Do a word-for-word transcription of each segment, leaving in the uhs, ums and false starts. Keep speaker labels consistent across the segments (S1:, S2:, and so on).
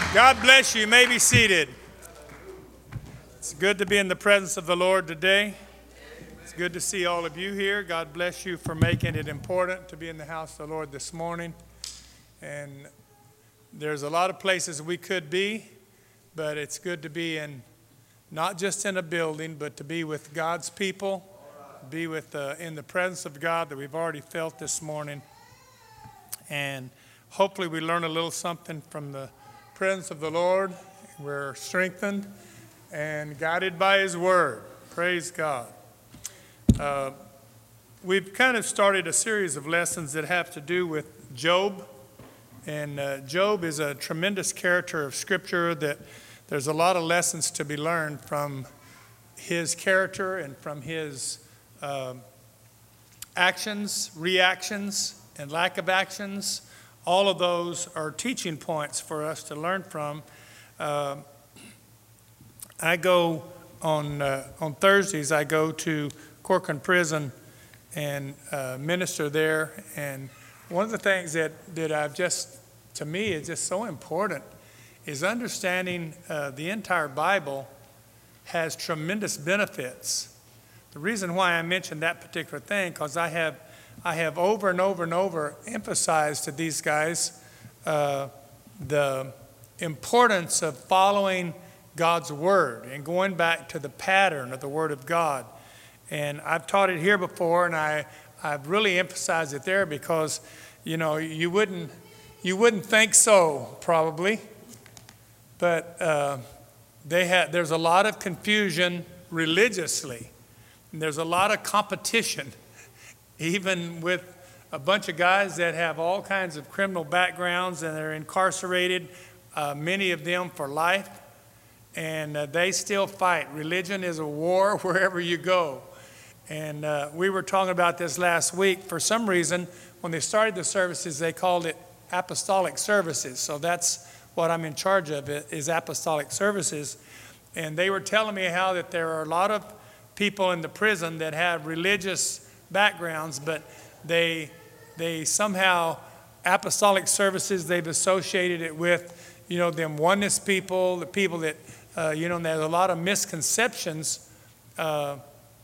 S1: God bless you. You may be seated. It's good to be in the presence of the Lord today. It's good to see all of you here. God bless you for making it important to be in the house of the Lord this morning. And there's a lot of places we could be, but it's good to be in, not just in a building, but to be with God's people, be with uh, in the presence of God that we've already felt this morning. And hopefully we learn a little something from the presence of the Lord. We're strengthened and guided by His Word. Praise God. Uh, we've kind of started a series of lessons that have to do with Job. And uh, Job is a tremendous character of Scripture that there's a lot of lessons to be learned from his character and from his uh, actions, reactions, and lack of actions. All of those are teaching points for us to learn from. Uh, I go on uh, on Thursdays, I go to Corcoran Prison and uh, minister there. And one of the things that, that I've just, to me, is just so important is understanding uh, the entire Bible has tremendous benefits. The reason why I mentioned that particular thing, because I have I have over and over and over emphasized to these guys uh, the importance of following God's Word and going back to the pattern of the Word of God. And I've taught it here before, and I, I've really emphasized it there because, you know, you wouldn't, you wouldn't think so, probably. But uh, they had, there's a lot of confusion religiously. And there's a lot of competition, even with a bunch of guys that have all kinds of criminal backgrounds and they're incarcerated, uh, many of them for life. And uh, they still fight. Religion is a war wherever you go. And uh, we were talking about this last week. For some reason, when they started the services, they called it apostolic services. So that's what I'm in charge of, it is apostolic services. And they were telling me how that there are a lot of people in the prison that have religious backgrounds, but they they somehow, apostolic services, they've associated it with, you know, them oneness people, the people that, uh, you know, there's a lot of misconceptions. Uh,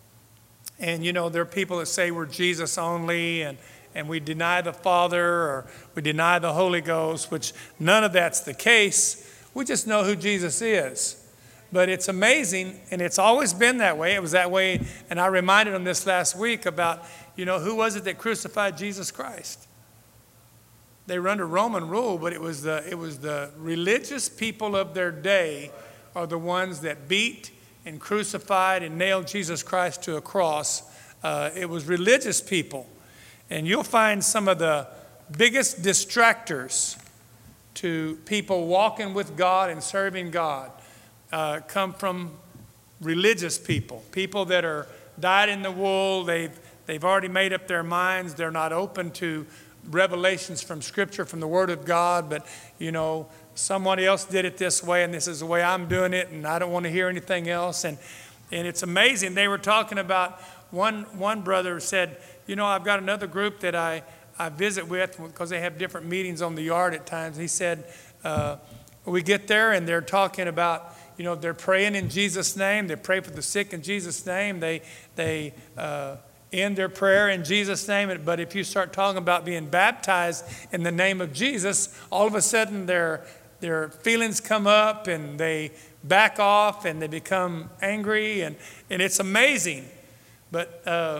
S1: and, you know, there are people that say we're Jesus only and, and we deny the Father or we deny the Holy Ghost, which none of that's the case. We just know who Jesus is. But it's amazing, and it's always been that way. It was that way, and I reminded them this last week about, you know, who was it that crucified Jesus Christ? They were under Roman rule, but it was the it was the religious people of their day are the ones that beat and crucified and nailed Jesus Christ to a cross. Uh, it was religious people. And you'll find some of the biggest distractors to people walking with God and serving God Uh, come from religious people, people that are dyed in the wool. They've they've already made up their minds. They're not open to revelations from Scripture, from the Word of God. But you know, somebody else did it this way, and this is the way I'm doing it, and I don't want to hear anything else. And and it's amazing. They were talking about one one brother said, you know, I've got another group that I I visit with because they have different meetings on the yard at times. He said, uh, we get there and they're talking about, you know, they're praying in Jesus' name. They pray for the sick in Jesus' name. They they uh, end their prayer in Jesus' name. But if you start talking about being baptized in the name of Jesus, all of a sudden their their feelings come up and they back off and they become angry. And, and it's amazing. But uh,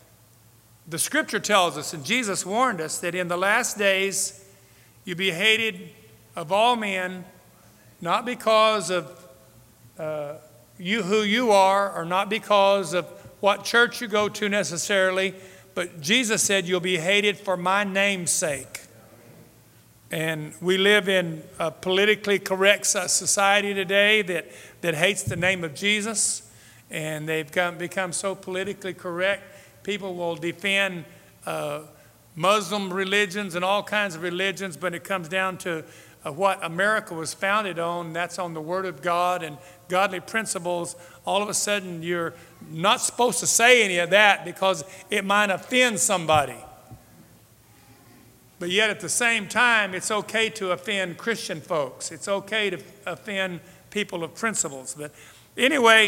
S1: the Scripture tells us, and Jesus warned us, that in the last days you'll be hated of all men, not because of Uh, you who you are, or not because of what church you go to necessarily, but Jesus said you'll be hated for my name's sake. And we live in a politically correct society today that, that hates the name of Jesus, and they've come, become so politically correct. People will defend uh, Muslim religions and all kinds of religions, but it comes down to uh, what America was founded on. That's on the Word of God and godly principles. All of a sudden, you're not supposed to say any of that because it might offend somebody. But yet at the same time, it's okay to offend Christian folks. It's okay to offend people of principles. But anyway,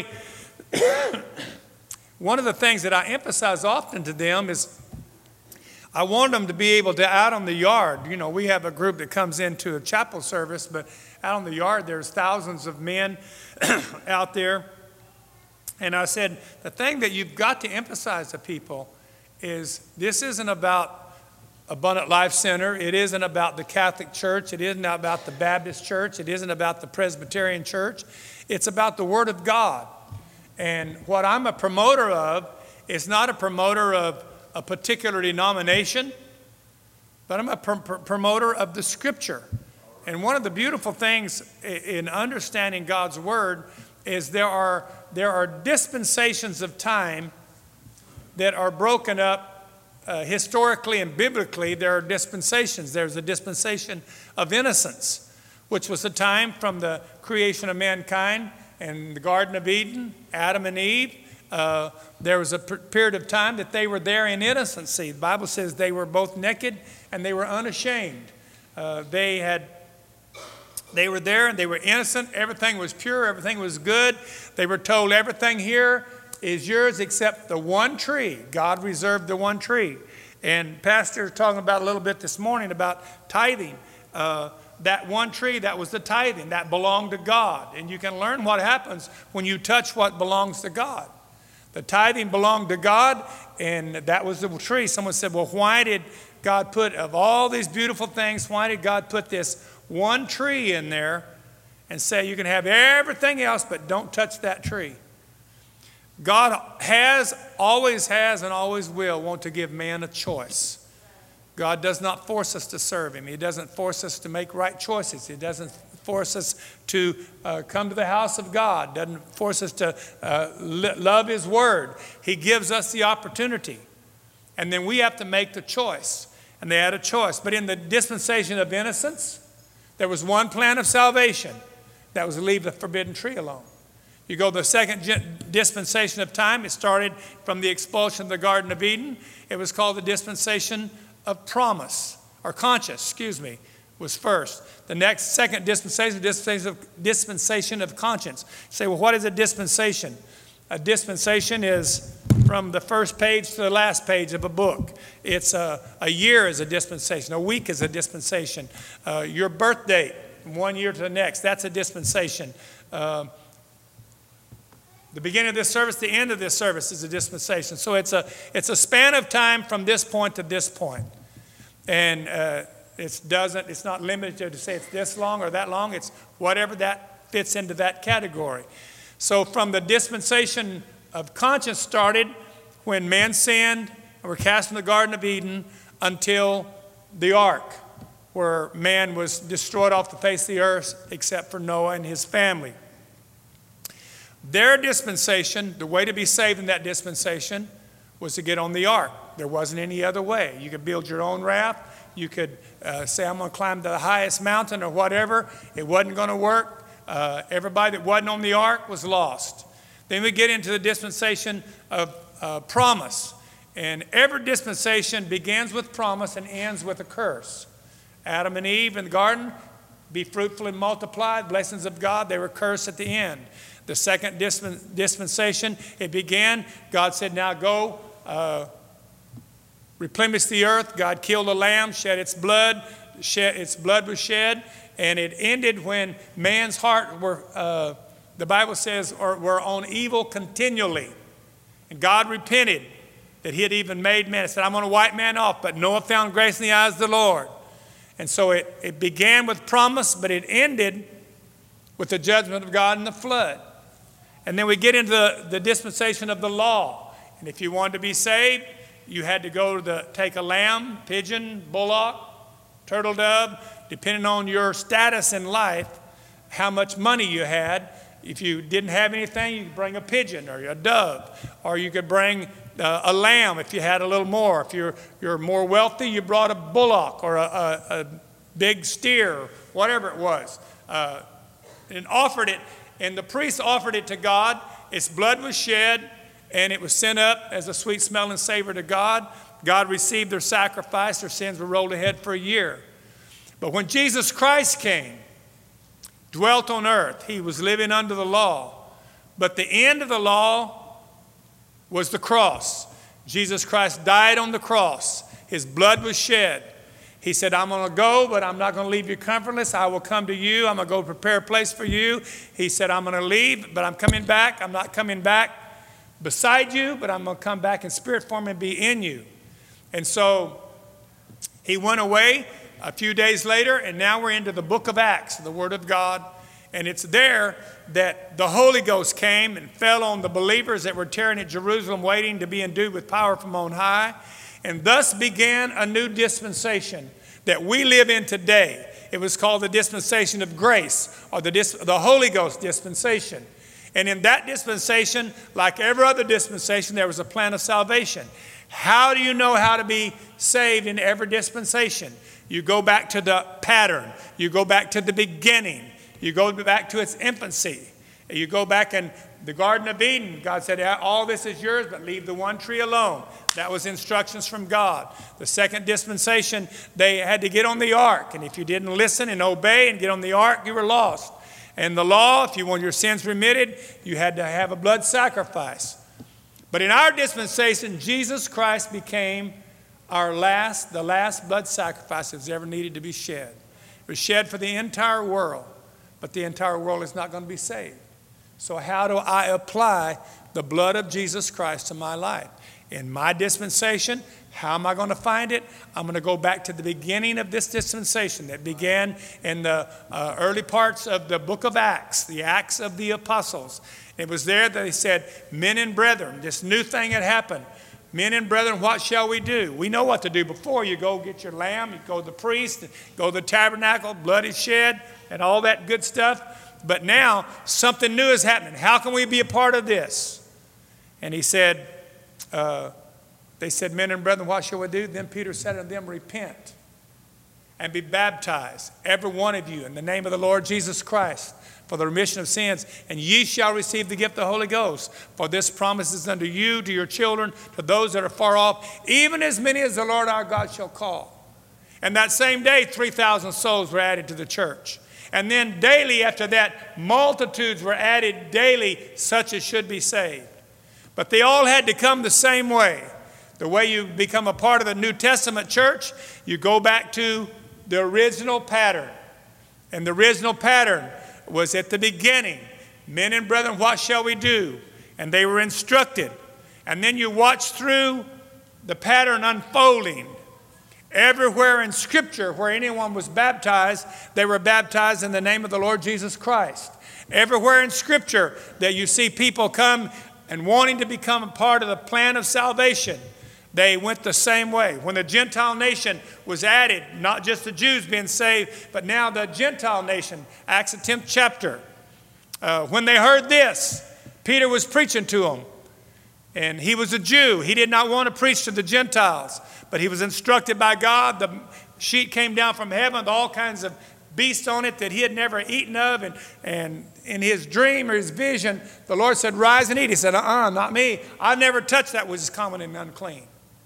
S1: one of the things that I emphasize often to them is I want them to be able to, out on the yard, you know, we have a group that comes into a chapel service, but out on the yard, there's thousands of men out there. And I said, the thing that you've got to emphasize to people is this isn't about Abundant Life Center. It isn't about the Catholic Church. It isn't about the Baptist Church. It isn't about the Presbyterian Church. It's about the Word of God. And what I'm a promoter of is not a promoter of a particular denomination, but I'm a pr- pr- promoter of the Scripture. And one of the beautiful things in understanding God's Word is there are, there are dispensations of time that are broken up. Uh, historically and biblically, there are dispensations. There's a dispensation of innocence, which was the time from the creation of mankind and the Garden of Eden, Adam and Eve. Uh, there was a per- period of time that they were there in innocency. The Bible says they were both naked and they were unashamed. Uh, they had, they were there and they were innocent. Everything was pure. Everything was good. They were told everything here is yours except the one tree. God reserved the one tree. And Pastor was talking about a little bit this morning about tithing. Uh, that one tree, that was the tithing. That belonged to God. And you can learn what happens when you touch what belongs to God. The tithing belonged to God, and that was the tree. Someone said, well, why did God put, of all these beautiful things, why did God put this one tree in there and say you can have everything else, but don't touch that tree? God has, always has, and always will want to give man a choice. God does not force us to serve Him. He doesn't force us to make right choices. He doesn't force us to uh, come to the house of God. Doesn't force us to uh, li- love His Word. He gives us the opportunity. And then we have to make the choice. And they had a choice. But in the dispensation of innocence, there was one plan of salvation. That was to leave the forbidden tree alone. You go to the second dispensation of time. It started from the expulsion of the Garden of Eden. It was called the dispensation of promise, or conscience, excuse me, was first. The next, second dispensation, dispensation of, dispensation of conscience. You say, well, what is a dispensation? A dispensation is from the first page to the last page of a book. It's a, a year is a dispensation. A week is a dispensation. Uh, your birth date, from one year to the next, that's a dispensation. Uh, The beginning of this service, the end of this service is a dispensation. So it's a it's a span of time from this point to this point. And uh, it doesn't, it's not limited to say it's this long or that long. It's whatever that fits into that category. So from the dispensation of conscience started when man sinned and were cast from the Garden of Eden until the ark, where man was destroyed off the face of the earth except for Noah and his family. Their dispensation, the way to be saved in that dispensation, was to get on the ark. There wasn't any other way. You could build your own raft. You could uh, say, I'm going to climb to the highest mountain or whatever. It wasn't going to work. Uh, everybody that wasn't on the ark was lost. Then we get into the dispensation of uh, promise. And every dispensation begins with promise and ends with a curse. Adam and Eve in the garden, be fruitful and multiply, blessings of God, they were cursed at the end. The second dispensation, it began, God said, now go uh, replenish the earth. God killed a lamb, shed its blood, shed, its blood was shed, and it ended when man's heart were, uh, the Bible says, or, were on evil continually. And God repented that He had even made man. He said, I'm going to wipe man off, but Noah found grace in the eyes of the Lord. And so it, it began with promise, but it ended with the judgment of God in the flood. And then we get into the, the dispensation of the law. And if you wanted to be saved, you had to go to the, take a lamb, pigeon, bullock, turtle dove, depending on your status in life, how much money you had. If you didn't have anything, you could bring a pigeon or a dove, or you could bring uh, a lamb if you had a little more. If you're, you're more wealthy, you brought a bullock or a, a, a big steer, whatever it was, uh, and offered it. And the priest offered it to God. Its blood was shed, and it was sent up as a sweet smelling savor to God. God received their sacrifice. Their sins were rolled ahead for a year. But when Jesus Christ came, dwelt on earth, he was living under the law. But the end of the law was the cross. Jesus Christ died on the cross. His blood was shed. He said, I'm going to go, but I'm not going to leave you comfortless. I will come to you. I'm going to go prepare a place for you. He said, I'm going to leave, but I'm coming back. I'm not coming back beside you, but I'm going to come back in spirit form and be in you. And so he went away a few days later, and now we're into the book of Acts, the Word of God. And it's there that the Holy Ghost came and fell on the believers that were tarrying at Jerusalem, waiting to be endued with power from on high. And thus began a new dispensation that we live in today. It was called the dispensation of grace, or the, dis- the Holy Ghost dispensation. And in that dispensation, like every other dispensation, there was a plan of salvation. How do you know how to be saved in every dispensation? You go back to the pattern. You go back to the beginning. You go back to its infancy. You go back in the Garden of Eden. God said, all this is yours, but leave the one tree alone. That was instructions from God. The second dispensation, they had to get on the ark. And if you didn't listen and obey and get on the ark, you were lost. And the law, if you want your sins remitted, you had to have a blood sacrifice. But in our dispensation, Jesus Christ became our last, the last blood sacrifice that was ever needed to be shed. It was shed for the entire world, but the entire world is not going to be saved. So how do I apply the blood of Jesus Christ to my life? In my dispensation, how am I going to find it? I'm going to go back to the beginning of this dispensation that began in the uh, early parts of the book of Acts, the Acts of the Apostles. It was there that they said, men and brethren, this new thing had happened. Men and brethren, what shall we do? We know what to do. Before you go get your lamb, you go to the priest, go to the tabernacle, blood is shed, and all that good stuff. But now something new is happening. How can we be a part of this? And he said, uh, they said, men and brethren, what shall we do? Then Peter said unto them, repent and be baptized, every one of you, in the name of the Lord Jesus Christ, for the remission of sins, and ye shall receive the gift of the Holy Ghost. For this promise is unto you, to your children, to those that are far off, even as many as the Lord our God shall call. And that same day, three thousand souls were added to the church. And then daily after that, multitudes were added daily, such as should be saved. But they all had to come the same way. The way you become a part of the New Testament church, you go back to the original pattern. And the original pattern was at the beginning. Men and brethren, what shall we do? And they were instructed. And then you watch through the pattern unfolding. Everywhere in Scripture where anyone was baptized, they were baptized in the name of the Lord Jesus Christ. Everywhere in Scripture that you see people come and wanting to become a part of the plan of salvation, they went the same way. When the Gentile nation was added, not just the Jews being saved, but now the Gentile nation, Acts the tenth chapter. Uh, when they heard this, Peter was preaching to them. And he was a Jew. He did not want to preach to the Gentiles, but he was instructed by God. The sheet came down from heaven with all kinds of beasts on it that he had never eaten of. And, and in his dream or his vision, the Lord said, rise and eat. He said, uh-uh, not me. I never touched that which is common and unclean.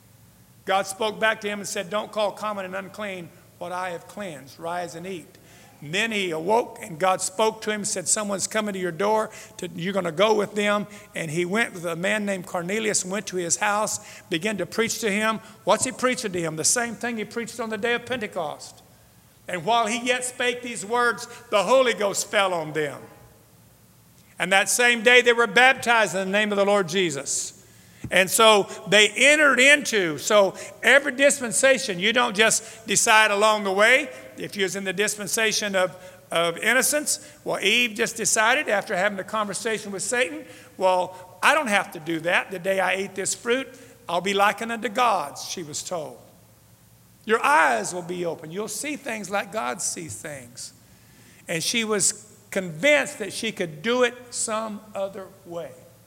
S1: God spoke back to him and said, don't call common and unclean what I have cleansed. Rise and eat. And then he awoke and God spoke to him and said, someone's coming to your door. To, you're going to go with them. And he went with a man named Cornelius and went to his house, began to preach to him. What's he preaching to him? The same thing he preached on the day of Pentecost. And while he yet spake these words, the Holy Ghost fell on them. And that same day they were baptized in the name of the Lord Jesus. And so they entered into, so every dispensation, you don't just decide along the way. If you was in the dispensation of, of innocence, well, Eve just decided after having a conversation with Satan, well, I don't have to do that. The day I eat this fruit, I'll be likened unto gods, she was told. Your eyes will be open. You'll see things like God sees things. And she was convinced that she could do it some other way,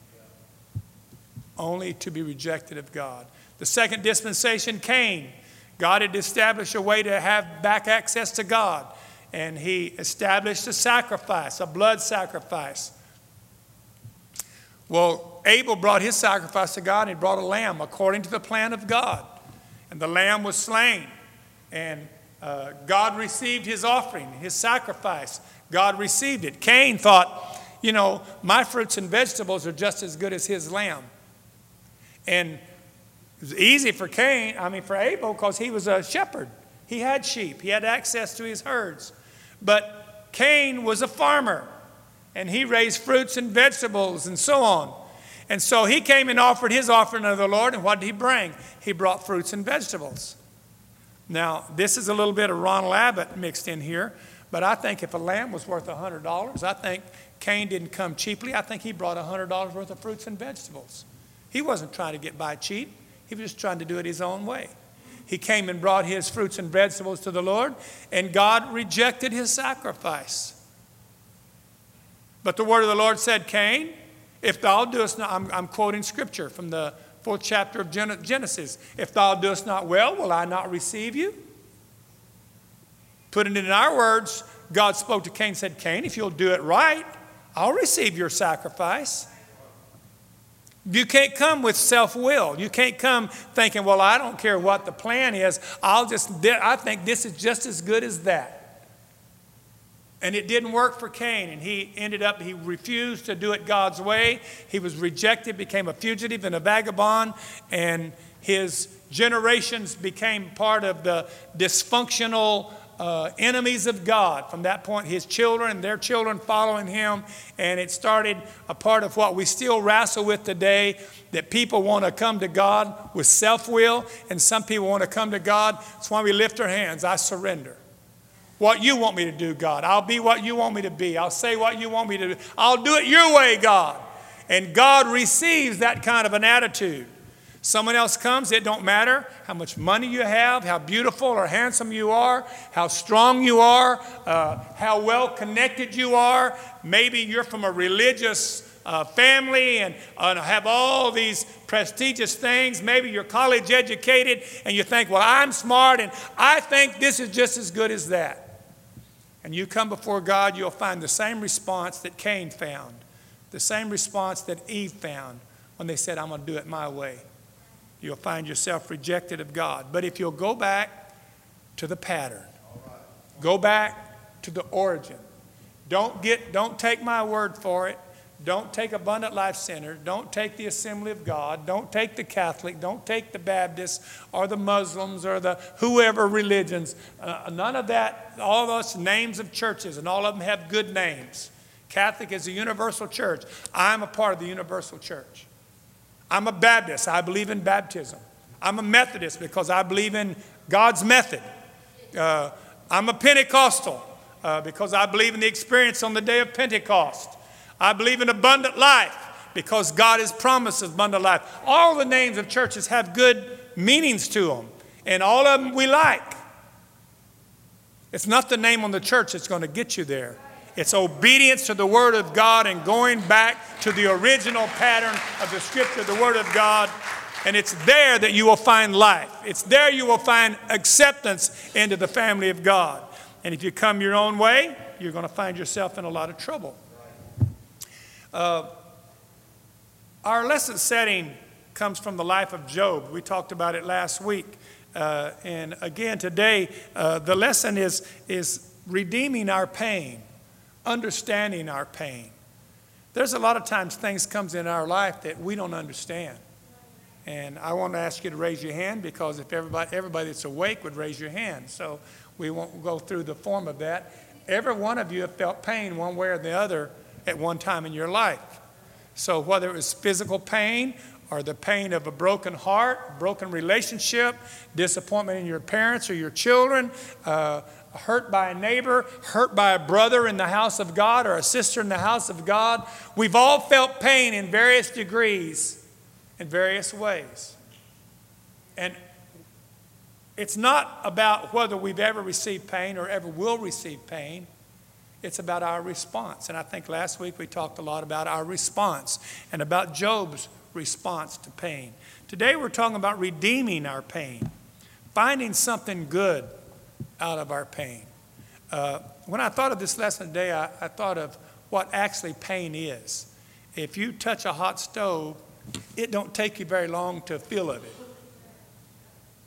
S1: only to be rejected of God. The second dispensation came. God had established a way to have back access to God. And he established a sacrifice, a blood sacrifice. Well, Abel brought his sacrifice to God and he brought a lamb according to the plan of God. and the lamb was slain. And uh, God received his offering, his sacrifice. God received it. Cain thought, you know, my fruits and vegetables are just as good as his lamb. And it was easy for Cain, I mean for Abel, because he was a shepherd. He had sheep. He had access to his herds. But Cain was a farmer, and he raised fruits and vegetables and so on. And so he came and offered his offering to the Lord, and what did he bring? He brought fruits and vegetables. Now, this is a little bit of Ronald Abbott mixed in here, but I think if a lamb was worth one hundred dollars, I think Cain didn't come cheaply. I think he brought one hundred dollars worth of fruits and vegetables. He wasn't trying to get by cheap. He was just trying to do it his own way. He came and brought his fruits and vegetables to the Lord, and God rejected his sacrifice. But the word of the Lord said, Cain, if thou doest not, I'm, I'm quoting scripture from the fourth chapter of Genesis, if thou doest not well, will I not receive you? Putting it in our words, God spoke to Cain and said, Cain, if you'll do it right, I'll receive your sacrifice. You can't come with self-will. You can't come thinking, well, I don't care what the plan is. I'll just, I think this is just as good as that. And it didn't work for Cain, and he ended up, he refused to do it God's way. He was rejected, became a fugitive and a vagabond, and his generations became part of the dysfunctional uh, enemies of God. From that point, his children and their children following him, and it started a part of what we still wrestle with today, that people want to come to God with self-will, and some people want to come to God. That's why we lift our hands. I surrender. What you want me to do, God. I'll be what you want me to be. I'll say what you want me to do. I'll do it your way, God. And God receives that kind of an attitude. Someone else comes, it don't matter how much money you have, how beautiful or handsome you are, how strong you are, uh, how well connected you are. Maybe you're from a religious uh, family and uh, have all these prestigious things. Maybe you're college educated and you think, well, I'm smart and I think this is just as good as that. And you come before God, you'll find the same response that Cain found, the same response that Eve found when they said, I'm going to do it my way. You'll find yourself rejected of God. But if you'll go back to the pattern, go back to the origin. Don't get, don't take my word for it. Don't take Abundant Life Center. Don't take the Assembly of God. Don't take the Catholic. Don't take the Baptists or the Muslims or the whoever religions. Uh, none of that, all those names of churches, and all of them have good names. Catholic is a universal church. I'm a part of the universal church. I'm a Baptist. I believe in baptism. I'm a Methodist because I believe in God's method. Uh, I'm a Pentecostal uh, because I believe in the experience on the day of Pentecost. I believe in abundant life because God has promised us abundant life. All the names of churches have good meanings to them, and all of them we like. It's not the name on the church that's going to get you there. It's obedience to the Word of God and going back to the original pattern of the Scripture, the Word of God. And it's there that you will find life. It's there you will find acceptance into the family of God. And if you come your own way, you're going to find yourself in a lot of trouble. Uh, our lesson setting comes from the life of Job. We talked about it last week. Uh, and again, today, uh, the lesson is, is redeeming our pain, understanding our pain. There's a lot of times things comes in our life that we don't understand. And I want to ask you to raise your hand, because if everybody, everybody that's awake would raise your hand. So we won't go through the form of that. Every one of you have felt pain one way or the other at one time in your life. So whether it was physical pain or the pain of a broken heart, broken relationship, disappointment in your parents or your children, uh, hurt by a neighbor, hurt by a brother in the house of God or a sister in the house of God, we've all felt pain in various degrees, in various ways. And it's not about whether we've ever received pain or ever will receive pain. It's about our response. And I think last week we talked a lot about our response and about Job's response to pain. Today we're talking about redeeming our pain, finding something good out of our pain. Uh, when I thought of this lesson today, I, I thought of what actually pain is. If you touch a hot stove, it don't take you very long to feel of it.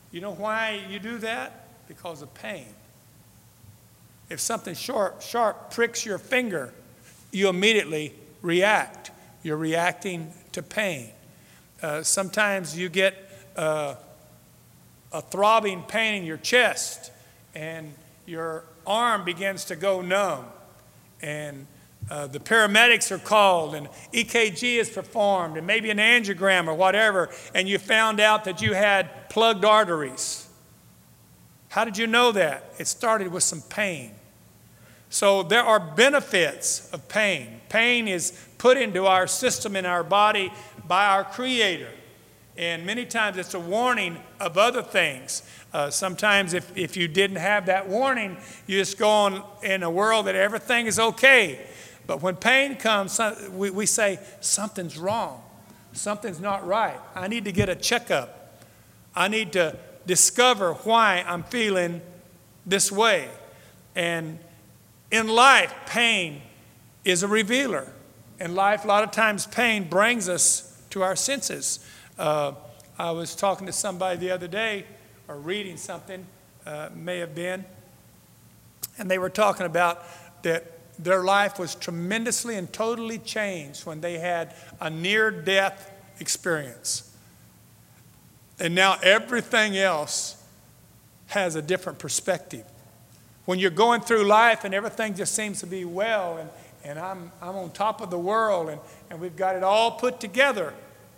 S1: You know why you do that? Because of pain. If something sharp, sharp pricks your finger, you immediately react. You're reacting to pain. Uh, sometimes you get uh, a throbbing pain in your chest, and your arm begins to go numb. And uh, the paramedics are called, and E K G is performed, and maybe an angiogram or whatever, and you found out that you had plugged arteries. How did you know that? It started with some pain. So there are benefits of pain. Pain is put into our system in our body by our Creator. And many times it's a warning of other things. Uh, sometimes if, if you didn't have that warning, you just go on in a world that everything is okay. But when pain comes, we, we say, something's wrong. Something's not right. I need to get a checkup. I need to discover why I'm feeling this way. And in life, pain is a revealer. In life, a lot of times pain brings us to our senses. Uh, I was talking to somebody the other day, or reading something, uh, may have been, and they were talking about that their life was tremendously and totally changed when they had a near-death experience. And now everything else has a different perspective. When you're going through life and everything just seems to be well, and, and I'm, I'm on top of the world, and, and we've got it all put together,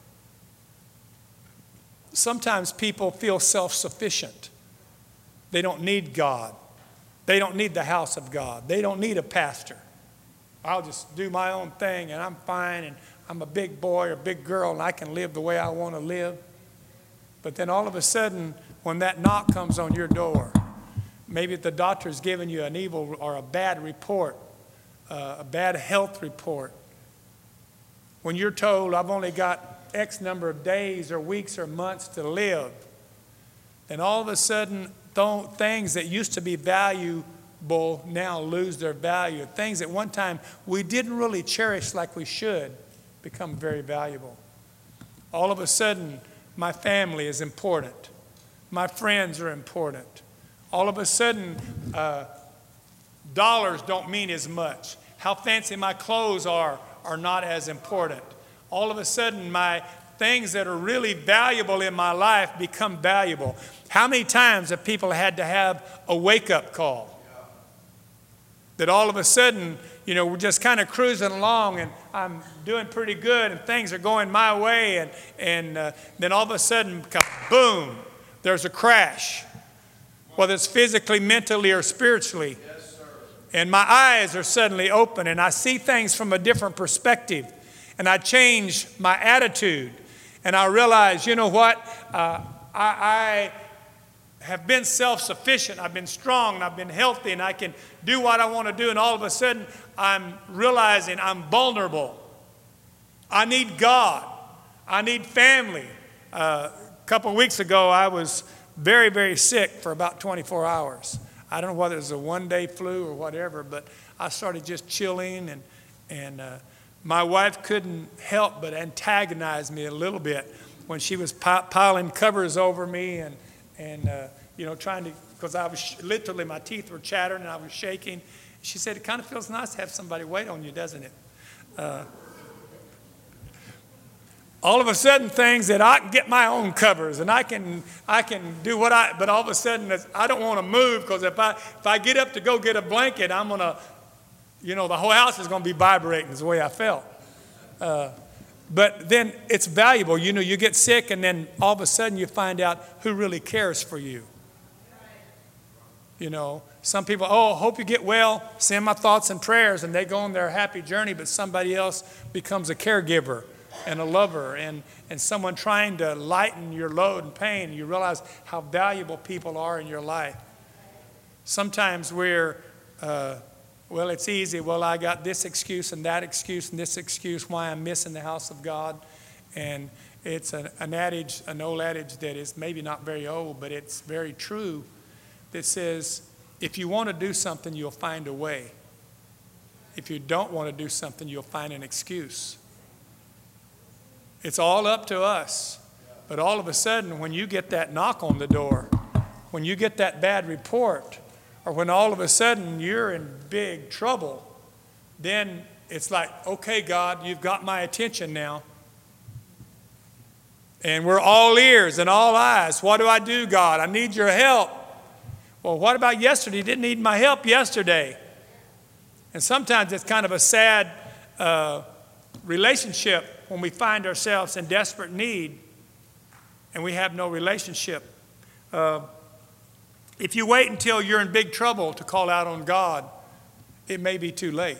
S1: sometimes people feel self-sufficient. They don't need God. They don't need the house of God. They don't need a pastor. I'll just do my own thing and I'm fine, and I'm a big boy or big girl and I can live the way I want to live. But then all of a sudden, when that knock comes on your door, maybe the doctor's giving you an evil or a bad report, uh, a bad health report. When you're told, I've only got X number of days or weeks or months to live, then all of a sudden th- things that used to be valuable now lose their value. Things that one time we didn't really cherish like we should become very valuable. All of a sudden, my family is important. My friends are important. All of a sudden, uh, dollars don't mean as much. How fancy my clothes are are not as important. All of a sudden, my things that are really valuable in my life become valuable. How many times have people had to have a wake-up call? That all of a sudden, you know, we're just kind of cruising along and I'm doing pretty good and things are going my way, and, and uh, then all of a sudden, boom, there's a crash. Whether it's physically, mentally, or spiritually. Yes, sir. And my eyes are suddenly open and I see things from a different perspective. And I change my attitude, and I realize, you know what, uh, I, I have been self-sufficient, I've been strong, and I've been healthy, and I can do what I want to do, and all of a sudden I'm realizing I'm vulnerable. I need God. I need family. Uh, a couple of weeks ago, I was very, very sick for about twenty-four hours. I don't know whether it was a one-day flu or whatever, but I started just chilling, and, and uh, my wife couldn't help but antagonize me a little bit when she was piling covers over me and, and uh, you know, trying to, because I was sh- literally, my teeth were chattering and I was shaking. She said, it kind of feels nice to have somebody wait on you, doesn't it? Uh, all of a sudden, things that I can get my own covers and I can I can do what I, but all of a sudden, I don't want to move, because if I, if I get up to go get a blanket, I'm going to, you know, the whole house is going to be vibrating is the way I felt. Uh, but then it's valuable. You know, you get sick and then all of a sudden you find out who really cares for you. You know, some people, oh, hope you get well, send my thoughts and prayers, and they go on their happy journey, but somebody else becomes a caregiver and a lover and, and someone trying to lighten your load and pain. You realize how valuable people are in your life. Sometimes we're... Uh, Well, it's easy. Well, I got this excuse and that excuse and this excuse why I'm missing the house of God. And it's an, an adage, an old adage that is maybe not very old, but it's very true, that says, if you want to do something, you'll find a way. If you don't want to do something, you'll find an excuse. It's all up to us. But all of a sudden, when you get that knock on the door, when you get that bad report, or when all of a sudden you're in big trouble, then it's like, okay, God, you've got my attention now. And we're all ears and all eyes. What do I do, God? I need your help. Well, what about yesterday? You didn't need my help yesterday. And sometimes it's kind of a sad uh, relationship when we find ourselves in desperate need and we have no relationship. Uh, if you wait until you're in big trouble to call out on God, it may be too late.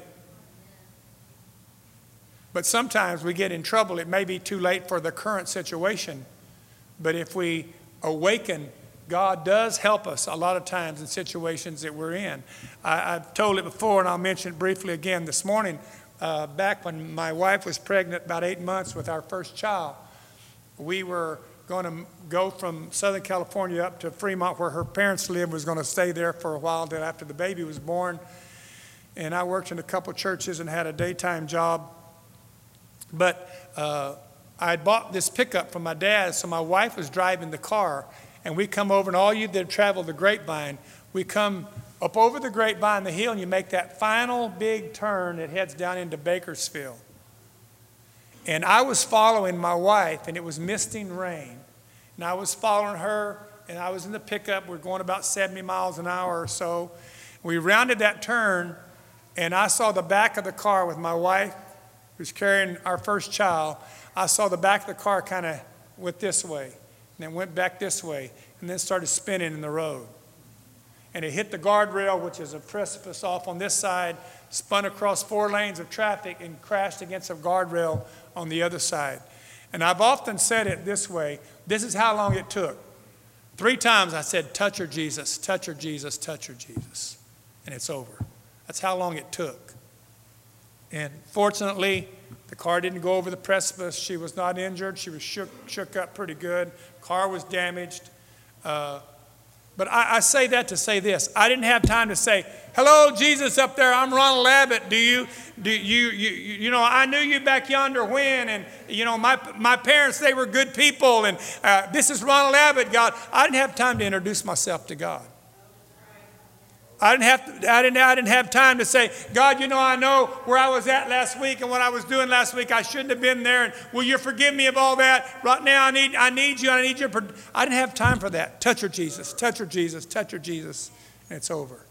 S1: But sometimes we get in trouble. It may be too late for the current situation. But if we awaken, God does help us a lot of times in situations that we're in. I, I've told it before, and I'll mention it briefly again this morning. Uh, back when my wife was pregnant, about eight months with our first child, we were going to go from Southern California up to Fremont, where her parents lived, was going to stay there for a while till after the baby was born. And I worked in a couple churches and had a daytime job. But uh, I had bought this pickup from my dad, so my wife was driving the car. And we come over, and all you that travel the Grapevine, we come up over the Grapevine, the hill, and you make that final big turn that heads down into Bakersfield. And I was following my wife, and it was misting rain. And I was following her, and I was in the pickup. We were going about seventy miles an hour or so. We rounded that turn, and I saw the back of the car with my wife, who's carrying our first child. I saw the back of the car kind of went this way, and then went back this way, and then started spinning in the road. And it hit the guardrail, which is a precipice off on this side, spun across four lanes of traffic, and crashed against a guardrail on the other side. And I've often said it this way. This is how long it took. Three times I said, touch her, Jesus, touch her, Jesus, touch her, Jesus. And it's over. That's how long it took. And fortunately, the car didn't go over the precipice. She was not injured. She was shook, shook up pretty good. Car was damaged. Uh, but I, I say that to say this. I didn't have time to say, hello, Jesus up there. I'm Ronald Abbott. Do you, do you, you, you know, I knew you back yonder when, and, you know, my, my parents, they were good people, and uh, this is Ronald Abbott, God. I didn't have time to introduce myself to God. I didn't have to, I didn't I didn't have time to say, God, you know, I know where I was at last week and what I was doing last week. I shouldn't have been there. And will you forgive me of all that? Right now, I need I need you. I need your. I didn't have time for that. Touch her, Jesus. Touch her, Jesus. Touch her, Jesus. And it's over.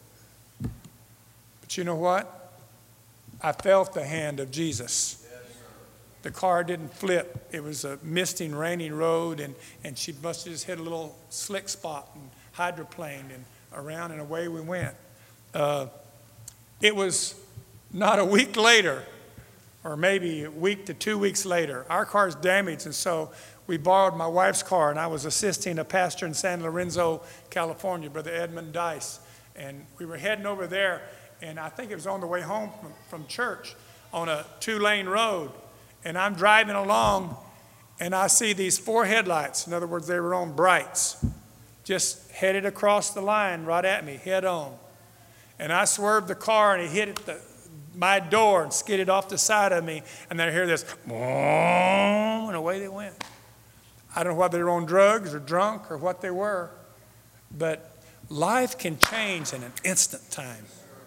S1: But you know what? I felt the hand of Jesus. The car didn't flip. It was a misting, raining road, and, and she must have just hit a little slick spot and hydroplaned and around, and away we went. Uh, it was not a week later, or maybe a week to two weeks later. Our car's damaged, and so we borrowed my wife's car, and I was assisting a pastor in San Lorenzo, California, Brother Edmund Dice. And we were heading over there, and I think it was on the way home from, from church on a two-lane road. And I'm driving along, and I see these four headlights. In other words, they were on brights, just headed across the line right at me, head on. And I swerved the car, and it hit the, my door and skidded off the side of me. And then I hear this, and away they went. I don't know whether they were on drugs or drunk or what they were, but life can change in an instant time.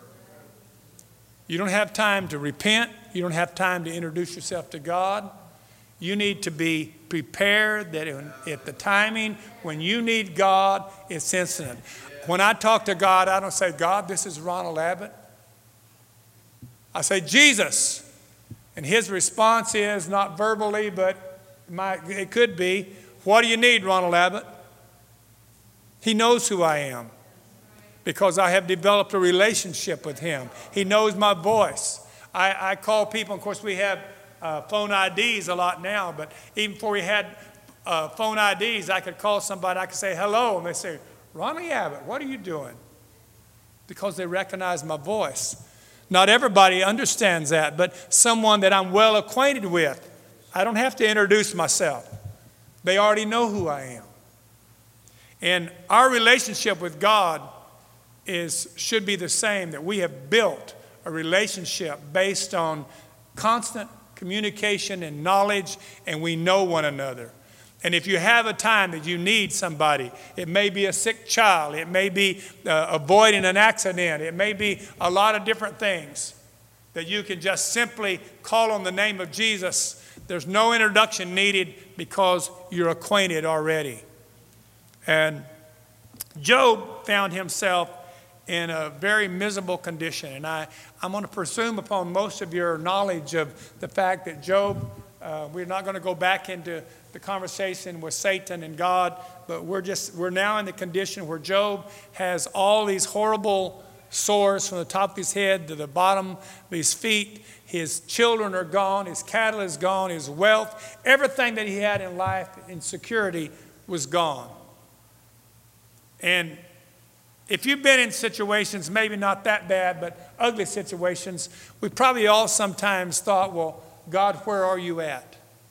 S1: You don't have time to repent. You don't have time to introduce yourself to God. You need to be prepared that at the timing when you need God, it's instant. When I talk to God, I don't say, God, this is Ronald Abbott. I say, Jesus. And his response is, not verbally, but my, it could be, what do you need, Ronald Abbott? He knows who I am because I have developed a relationship with him. He knows my voice. I, I call people, of course, we have Uh, phone I Ds a lot now, but even before we had uh, phone I Ds, I could call somebody, I could say hello, and they say, Ronnie Abbott, what are you doing? Because they recognize my voice. Not everybody understands that, but someone that I'm well acquainted with, I don't have to introduce myself. They already know who I am. And our relationship with God is should be the same, that we have built a relationship based on constant communication and knowledge, and we know one another. And if you have a time that you need somebody, it may be a sick child, it may be uh, avoiding an accident, it may be a lot of different things that you can just simply call on the name of Jesus. There's no introduction needed because you're acquainted already. And Job found himself in a very miserable condition. And I, I'm going to presume upon most of your knowledge of the fact that Job, uh, we're not going to go back into the conversation with Satan and God, but we're just, we're now in the condition where Job has all these horrible sores from the top of his head to the bottom of his feet. His children are gone, his cattle is gone, his wealth, everything that he had in life in security was gone. And if you've been in situations, maybe not that bad, but ugly situations, we probably all sometimes thought, well, God, where are you at?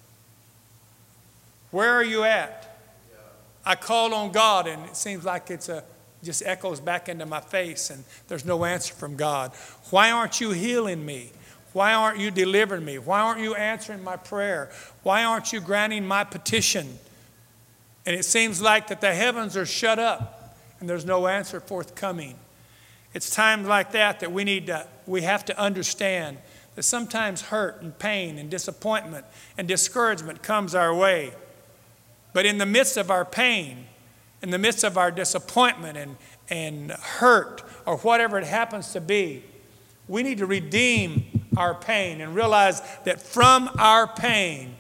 S1: Where are you at? I called on God, and it seems like it's a just echoes back into my face, and there's no answer from God. Why aren't you healing me? Why aren't you delivering me? Why aren't you answering my prayer? Why aren't you granting my petition? And it seems like that the heavens are shut up, and there's no answer forthcoming. It's times like that that we need to, we have to understand that sometimes hurt and pain and disappointment and discouragement comes our way. But in the midst of our pain, in the midst of our disappointment and, and hurt or whatever it happens to be, we need to redeem our pain and realize that from our pain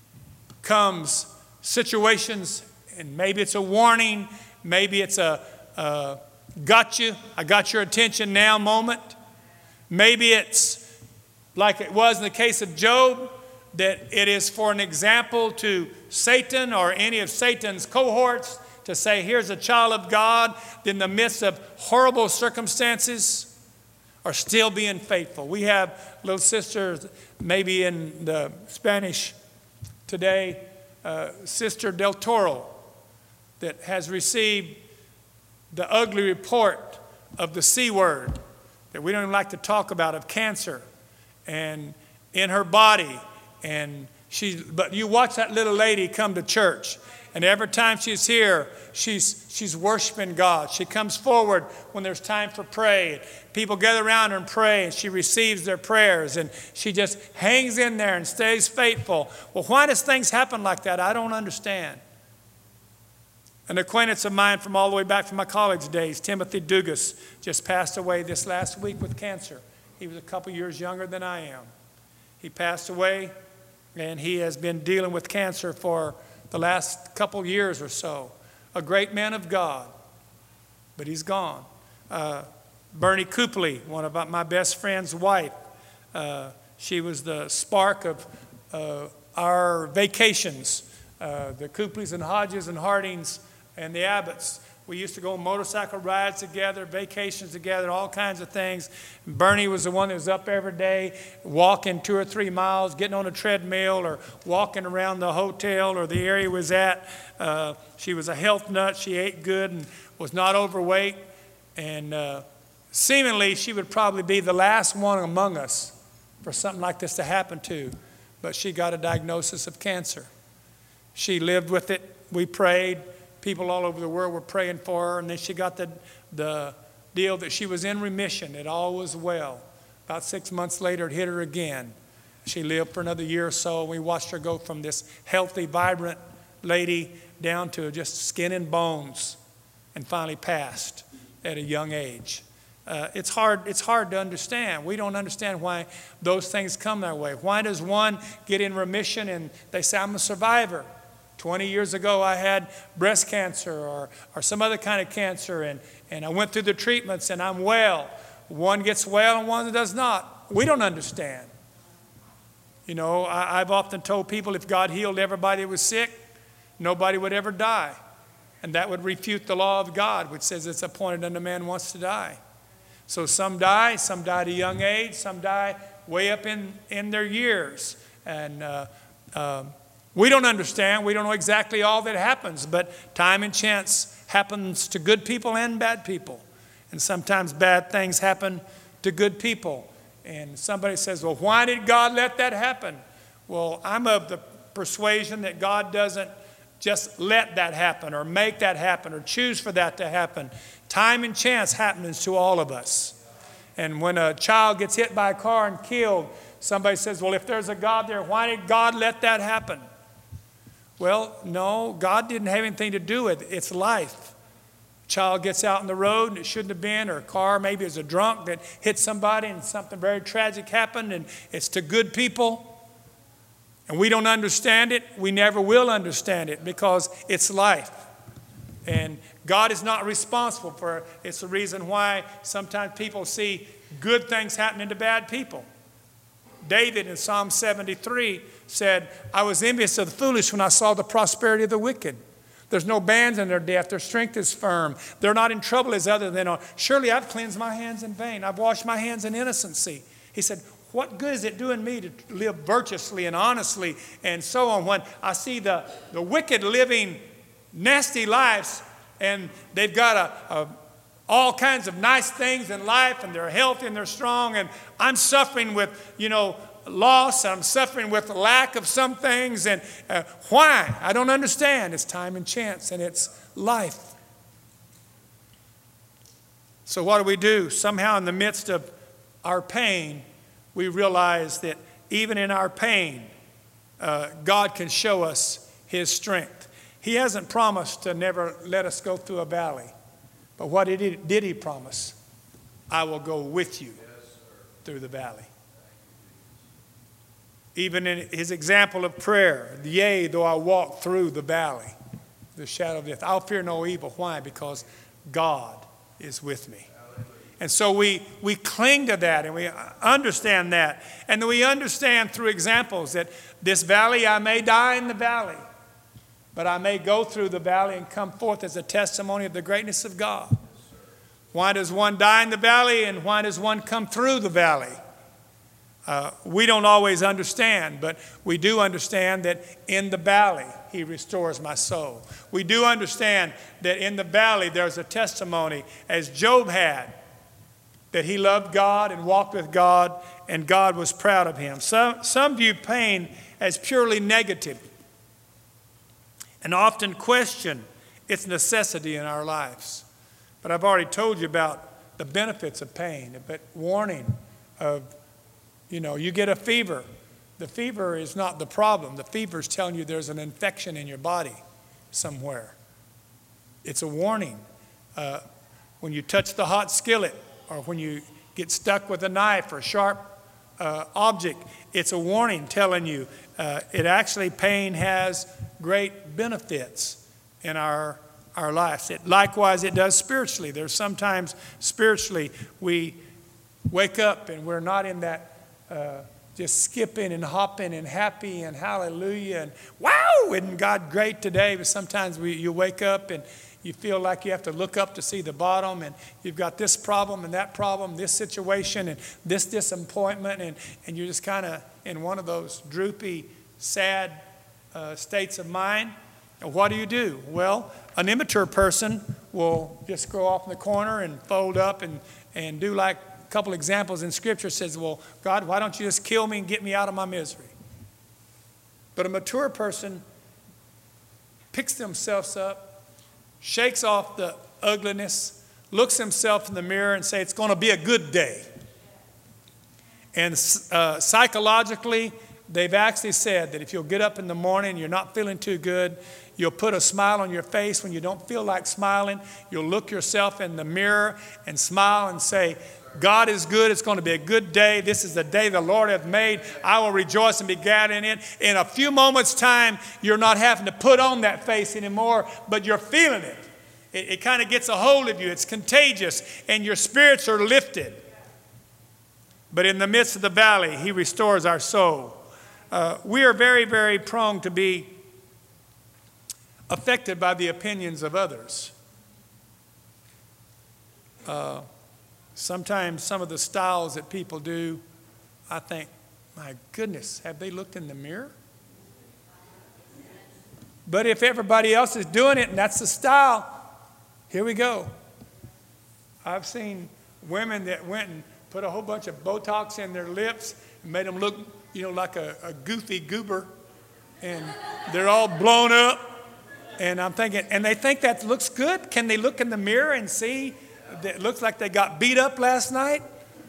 S1: comes situations, and maybe it's a warning, maybe it's a, a got you, I got your attention now moment. Maybe it's like it was in the case of Job, that it is for an example to Satan or any of Satan's cohorts to say, here's a child of God in the midst of horrible circumstances are still being faithful. We have little sisters, maybe in the Spanish today, uh, Sister Del Toro, that has received the ugly report of the C word that we don't even like to talk about, of cancer and in her body. And she, but you watch that little lady come to church, and every time she's here, she's she's worshiping God. She comes forward when there's time for prayer. People gather around her and pray, and she receives their prayers, and she just hangs in there and stays faithful. Well, why does things happen like that? I don't understand. An acquaintance of mine from all the way back from my college days, Timothy Dugas, just passed away this last week with cancer. He was a couple years younger than I am. He passed away, and he has been dealing with cancer for the last couple years or so. A great man of God, but he's gone. Uh, Bernie Copley, one of my best friend's wife, uh, she was the spark of uh, our vacations. Uh, the Copleys and Hodges and Hardings and the Abbotts. We used to go on motorcycle rides together, vacations together, all kinds of things. Bernie was the one that was up every day, walking two or three miles, getting on a treadmill or walking around the hotel or the area he was at. Uh, she was a health nut. She ate good and was not overweight. And uh, seemingly she would probably be the last one among us for something like this to happen to. But she got a diagnosis of cancer. She lived with it. We prayed. People all over the world were praying for her, and then she got the, the deal that she was in remission, that all was well. About six months later, it hit her again. She lived for another year or so, and we watched her go from this healthy, vibrant lady down to just skin and bones, and finally passed at a young age. Uh, it's hard, it's hard to understand. We don't understand why those things come that way. Why does one get in remission and they say, I'm a survivor? twenty years ago, I had breast cancer or, or some other kind of cancer, and, and I went through the treatments, and I'm well. One gets well and one does not. We don't understand. You know, I, I've often told people if God healed everybody that was sick, nobody would ever die. And that would refute the law of God, which says it's appointed unto man wants to die. So some die, some die at a young age, some die way up in, in their years. And uh, uh, we don't understand. We don't know exactly all that happens, but time and chance happens to good people and bad people. And sometimes bad things happen to good people. And somebody says, well, why did God let that happen? Well, I'm of the persuasion that God doesn't just let that happen or make that happen or choose for that to happen. Time and chance happens to all of us. And when a child gets hit by a car and killed, somebody says, well, if there's a God there, why did God let that happen? Well, no, God didn't have anything to do with it. It's life. A child gets out on the road and it shouldn't have been, or a car maybe is a drunk that hit somebody and something very tragic happened, and it's to good people. And we don't understand it. We never will understand it because it's life. And God is not responsible for it. It's the reason why sometimes people see good things happening to bad people. David in Psalm seventy-three said, I was envious of the foolish when I saw the prosperity of the wicked. There's no bands in their death. Their strength is firm. They're not in trouble as other than, oh, surely I've cleansed my hands in vain. I've washed my hands in innocency. He said, what good is it doing me to live virtuously and honestly and so on when I see the, the wicked living nasty lives, and they've got a, a, all kinds of nice things in life, and they're healthy and they're strong, and I'm suffering with, you know, loss. I'm suffering with lack of some things, and uh, why? I don't understand. It's time and chance, and it's life. So what do we do? Somehow in the midst of our pain, we realize that even in our pain, uh, God can show us his strength. He hasn't promised to never let us go through a valley. But what did he, did he promise? I will go with you through the valley. Even in his example of prayer, yea, though I walk through the valley, the shadow of death, I'll fear no evil. Why? Because God is with me. And so we, we cling to that and we understand that. And then we understand through examples that this valley, I may die in the valley, but I may go through the valley and come forth as a testimony of the greatness of God. Why does one die in the valley and why does one come through the valley? Uh, we don't always understand, but we do understand that in the valley, he restores my soul. We do understand that in the valley, there's a testimony, as Job had, that he loved God and walked with God, and God was proud of him. Some, some view pain as purely negative and often question its necessity in our lives. But I've already told you about the benefits of pain, but warning of, you know, you get a fever. The fever is not the problem. The fever is telling you there's an infection in your body somewhere. It's a warning. Uh, when you touch the hot skillet, or when you get stuck with a knife or a sharp uh, object, it's a warning telling you uh, it actually, pain has great benefits in our, our lives. It, likewise, it does spiritually. There's sometimes spiritually we wake up and we're not in that uh, just skipping and hopping and happy and hallelujah and wow, isn't God great today? But sometimes we, you wake up and you feel like you have to look up to see the bottom, and you've got this problem and that problem, this situation and this disappointment, and, and you're just kind of in one of those droopy, sad uh, states of mind. And what do you do? Well, an immature person will just go off in the corner and fold up and, and do like a couple examples in Scripture says, well, God, why don't you just kill me and get me out of my misery? But a mature person picks themselves up, shakes off the ugliness, looks himself in the mirror and says, it's going to be a good day. And uh, psychologically, they've actually said that if you'll get up in the morning and you're not feeling too good, you'll put a smile on your face when you don't feel like smiling. You'll look yourself in the mirror and smile and say, God is good. It's going to be a good day. This is the day the Lord hath made. I will rejoice and be glad in it. In a few moments' time, you're not having to put on that face anymore, but you're feeling it. It, it kind of gets a hold of you. It's contagious, and your spirits are lifted. But in the midst of the valley, he restores our soul. Uh, we are very, very prone to be affected by the opinions of others. Uh, Sometimes some of the styles that people do, I think, my goodness, have they looked in the mirror? But if everybody else is doing it and that's the style, here we go. I've seen women that went and put a whole bunch of Botox in their lips and made them look, you know, like a, a goofy goober. And they're all blown up And I'm thinking, and they think that looks good? Can they look in the mirror and see that it looks like they got beat up last night?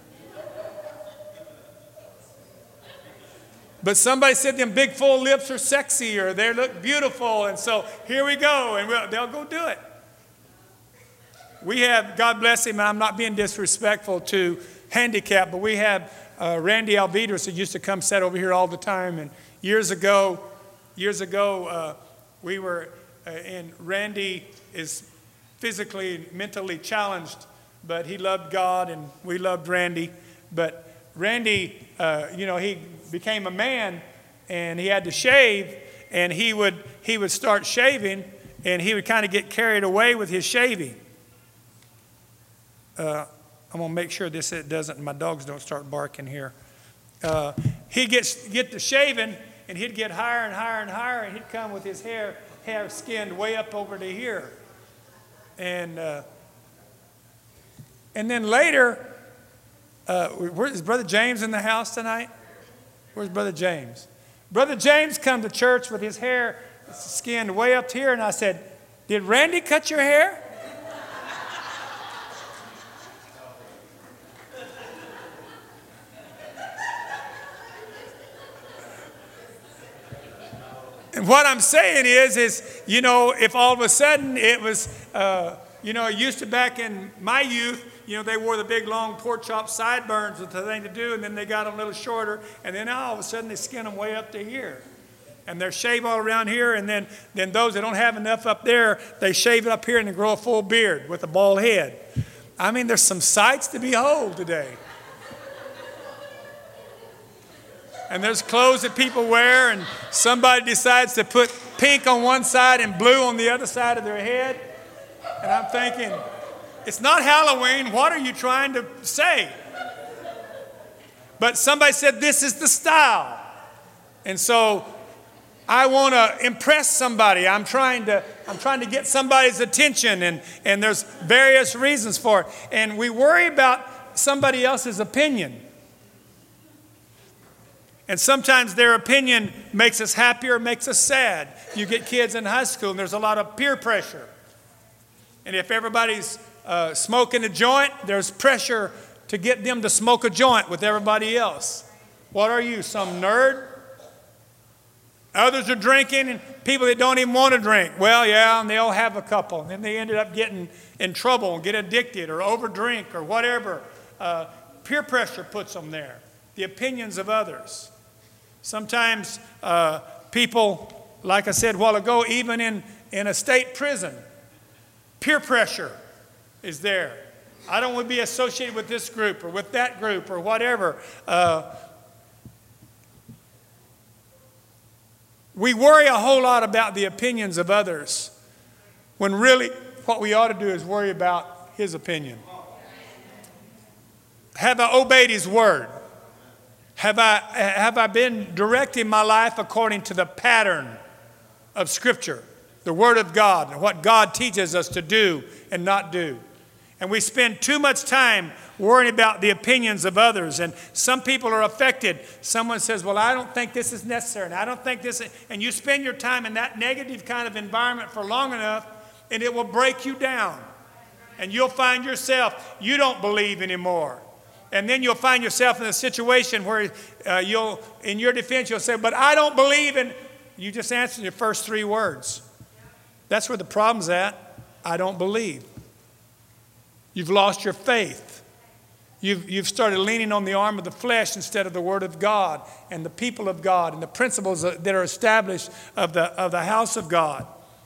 S1: But somebody said them big full lips are sexy or they look beautiful. And so here we go. And we'll, they'll go do it. We have, God bless him, and I'm not being disrespectful to handicap, but we have uh, Randy Alvidres who used to come sit over here all the time. And years ago, years ago, uh, we were, uh, and Randy is physically, mentally challenged, but he loved God and we loved Randy. But Randy, uh, you know, he became a man and he had to shave, and he would, he would start shaving and he would kind of get carried away with his shaving. Uh, I'm going to make sure this it doesn't, my dogs don't start barking here. Uh, he'd get, get to shaving, and he'd get higher and higher and higher, and he'd come with his hair, hair skinned way up over to here. And uh, and then later, uh, where, is Brother James in the house tonight? Where's Brother James? Brother James come to church with his hair skinned way up here, and I said, "Did Randy cut your hair?" And what I'm saying is, is, you know, if all of a sudden it was, uh, you know, it used to back in my youth, you know, they wore the big long pork chop sideburns with the thing to do, and then they got them a little shorter, and then all of a sudden they skin them way up to here. And they're shaved all around here, and then, then those that don't have enough up there, they shave it up here and they grow a full beard with a bald head. I mean, there's some sights to behold today. And there's clothes that people wear, and somebody decides to put pink on one side and blue on the other side of their head. And I'm thinking, it's not Halloween. What are you trying to say? But somebody said, this is the style. And so I want to impress somebody. I'm trying to, I'm trying to get somebody's attention, and, and there's various reasons for it. And we worry about somebody else's opinion. And sometimes their opinion makes us happy or makes us sad. You get kids in high school and there's a lot of peer pressure. And if everybody's uh, smoking a joint, there's pressure to get them to smoke a joint with everybody else. What are you, some nerd? Others are drinking, and people that don't even want to drink. Well, yeah, and they'll have a couple. And then they ended up getting in trouble and get addicted or overdrink or whatever. Uh, peer pressure puts them there. The opinions of others. Sometimes uh, people, like I said a while ago, even in, in a state prison, peer pressure is there. I don't want to be associated with this group or with that group or whatever. Uh, we worry a whole lot about the opinions of others when really what we ought to do is worry about his opinion. Have I obeyed his word? Have I, have I been directing my life according to the pattern of Scripture, the Word of God, and what God teaches us to do and not do? And we spend too much time worrying about the opinions of others. And some people are affected. Someone says, well, I don't think this is necessary. And I don't think this is. And you spend your time in that negative kind of environment for long enough, and it will break you down. And you'll find yourself, you don't believe anymore. And then you'll find yourself in a situation where uh, you'll, in your defense, you'll say, but I don't believe in, you just answered your first three words. That's where the problem's at. I don't believe. You've lost your faith. You've, you've started leaning on the arm of the flesh instead of the Word of God and the people of God and the principles that are established of the, of the house of God.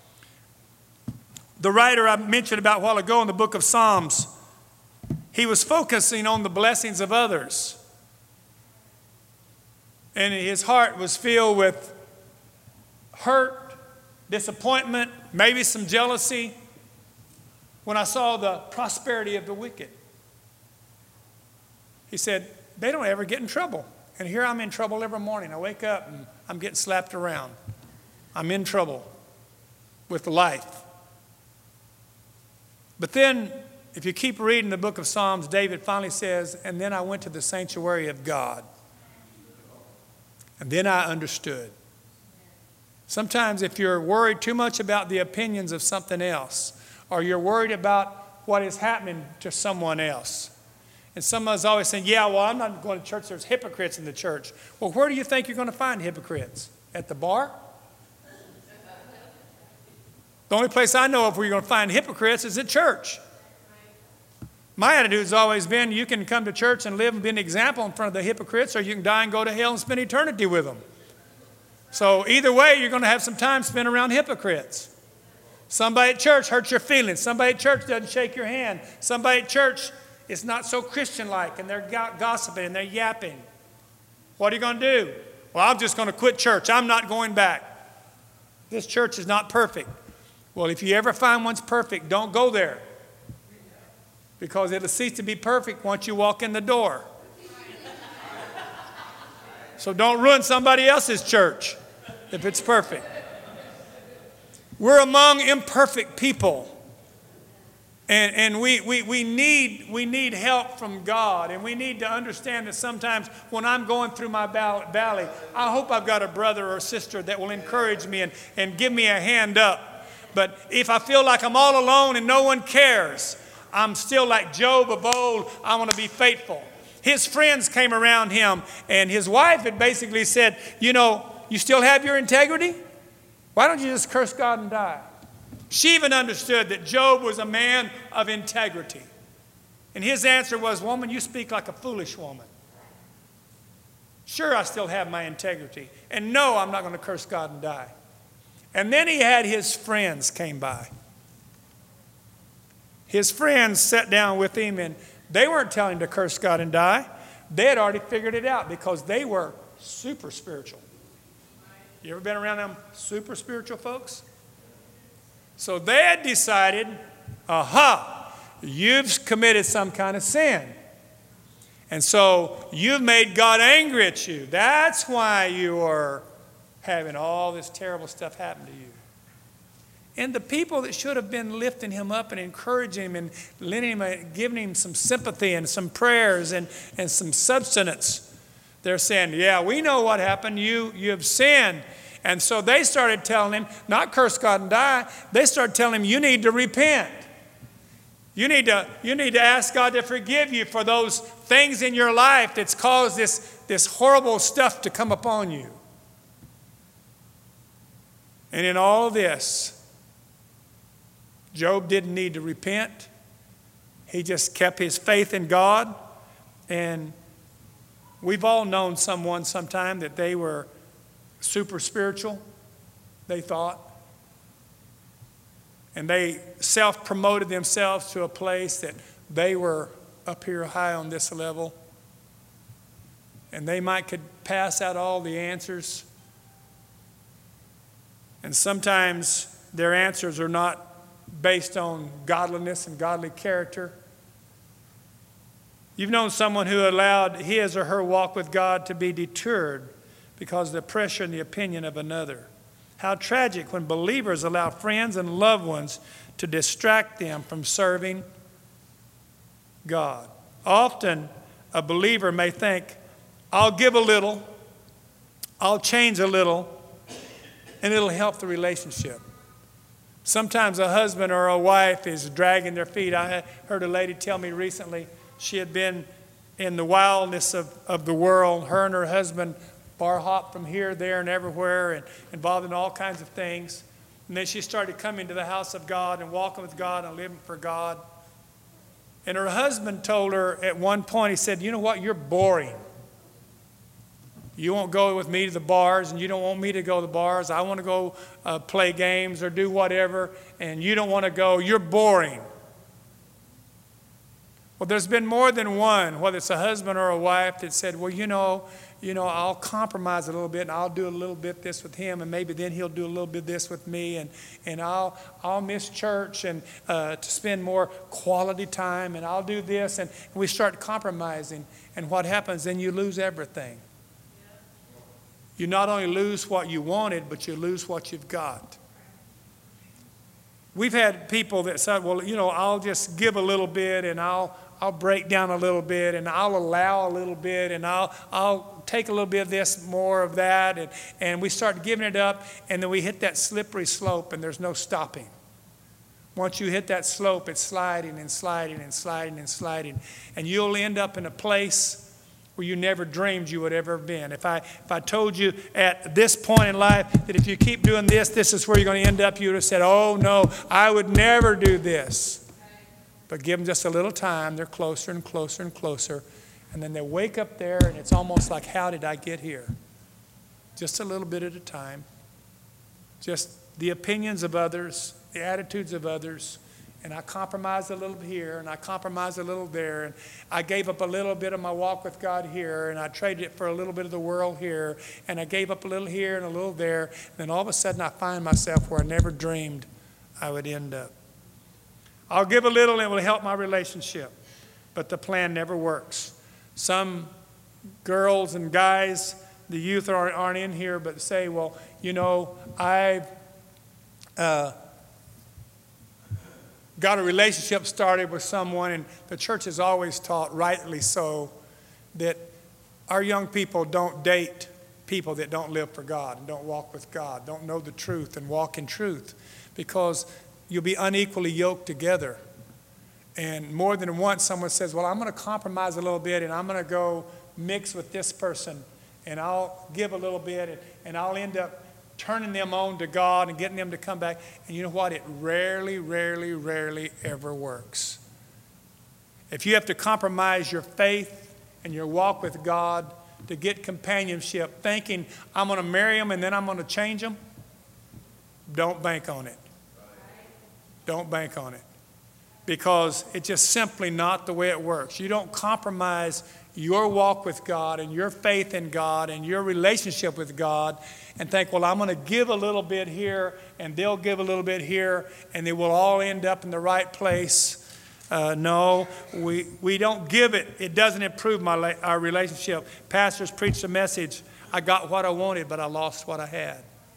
S1: The writer I mentioned about a while ago in the book of Psalms, he was focusing on the blessings of others. And his heart was filled with hurt, disappointment, maybe some jealousy when I saw the prosperity of the wicked. He said, they don't ever get in trouble. And here I'm in trouble every morning. I wake up and I'm getting slapped around. I'm in trouble with life. But then, if you keep reading the book of Psalms, David finally says, and then I went to the sanctuary of God. And then I understood. Sometimes if you're worried too much about the opinions of something else, or you're worried about what is happening to someone else, and someone's always saying, yeah, well, I'm not going to church. There's hypocrites in the church. Well, where do you think you're going to find hypocrites? At the bar? The only place I know of where you're going to find hypocrites is at church. My attitude has always been, you can come to church and live and be an example in front of the hypocrites, or you can die and go to hell and spend eternity with them. So either way, you're going to have some time spent around hypocrites. Somebody at church hurts your feelings. Somebody at church doesn't shake your hand. Somebody at church is not so Christian-like, and they're gossiping and they're yapping. What are you going to do? Well, I'm just going to quit church. I'm not going back. This church is not perfect. Well, if you ever find one's perfect, don't go there. Because it'll cease to be perfect once you walk in the door. So don't ruin somebody else's church if it's perfect. We're among imperfect people. And, and we, we, we, need, we need help from God. And we need to understand that sometimes when I'm going through my valley, I hope I've got a brother or sister that will encourage me and, and give me a hand up. But if I feel like I'm all alone and no one cares, I'm still like Job of old. I want to be faithful. His friends came around him, and his wife had basically said, you know, you still have your integrity? Why don't you just curse God and die? She even understood that Job was a man of integrity. And his answer was, woman, you speak like a foolish woman. Sure, I still have my integrity. And no, I'm not going to curse God and die. And then he had his friends came by. His friends sat down with him, and they weren't telling him to curse God and die. They had already figured it out because they were super spiritual. You ever been around them super spiritual folks? So they had decided, aha, you've committed some kind of sin. And so you've made God angry at you. That's why you are having all this terrible stuff happen to you. And the people that should have been lifting him up and encouraging him and letting him, uh, giving him some sympathy and some prayers and, and some substance, they're saying, yeah, we know what happened. You, you have sinned. And so they started telling him, not curse God and die. They started telling him, you need to repent. You need to, you need to ask God to forgive you for those things in your life that's caused this, this horrible stuff to come upon you. And in all of this, Job didn't need to repent. He just kept his faith in God. And we've all known someone sometime that they were super spiritual, they thought. And they self-promoted themselves to a place that they were up here high on this level. And they might could pass out all the answers. And sometimes their answers are not based on godliness and godly character. You've known someone who allowed his or her walk with God to be deterred because of the pressure and the opinion of another. How tragic when believers allow friends and loved ones to distract them from serving God. Often a believer may think, I'll give a little, I'll change a little, and it'll help the relationship. Sometimes a husband or a wife is dragging their feet. I heard a lady tell me recently she had been in the wildness of, of the world. Her and her husband bar hopped from here, there, and everywhere and involved in all kinds of things. And then she started coming to the house of God and walking with God and living for God. And her husband told her at one point, he said, you know what, you're boring. You won't go with me to the bars, and you don't want me to go to the bars. I want to go uh, play games or do whatever, and you don't want to go. You're boring. Well, there's been more than one, whether it's a husband or a wife, that said, well, you know, you know, I'll compromise a little bit, and I'll do a little bit this with him, and maybe then he'll do a little bit this with me, and, and I'll, I'll miss church and uh, to spend more quality time, and I'll do this, and we start compromising, and what happens, then you lose everything. You not only lose what you wanted, but you lose what you've got. We've had people that said, well, you know, I'll just give a little bit, and I'll I'll break down a little bit, and I'll allow a little bit, and I'll I'll take a little bit of this, more of that, and, and we start giving it up, and then we hit that slippery slope, and there's no stopping. Once you hit that slope, it's sliding and sliding and sliding and sliding, and you'll end up in a place where you never dreamed you would ever have been. If I, if I told you at this point in life that if you keep doing this, this is where you're going to end up, you would have said, oh no, I would never do this. But give them just a little time, they're closer and closer and closer, and then they wake up there, and it's almost like, how did I get here? Just a little bit at a time. Just the opinions of others, the attitudes of others, and I compromised a little here, and I compromised a little there, and I gave up a little bit of my walk with God here, and I traded it for a little bit of the world here, and I gave up a little here and a little there, and then all of a sudden I find myself where I never dreamed I would end up. I'll give a little and it will help my relationship, but the plan never works. Some girls and guys, the youth aren't, aren't in here, but say, well, you know, I've uh, got a relationship started with someone, and the church has always taught, rightly so, that our young people don't date people that don't live for God and don't walk with God, don't know the truth and walk in truth, because you'll be unequally yoked together. And more than once someone says, well, I'm going to compromise a little bit, and I'm going to go mix with this person, and I'll give a little bit, and, and I'll end up turning them on to God and getting them to come back. And you know what? It rarely, rarely, rarely ever works. If you have to compromise your faith and your walk with God to get companionship, thinking I'm going to marry them and then I'm going to change them, don't bank on it. Don't bank on it. Because it's just simply not the way it works. You don't compromise your walk with God and your faith in God and your relationship with God and think, well, I'm going to give a little bit here and they'll give a little bit here and they will all end up in the right place. Uh, no, we, we don't give it. It doesn't improve my, our relationship. Pastors preached a message, I got what I wanted, but I lost what I had.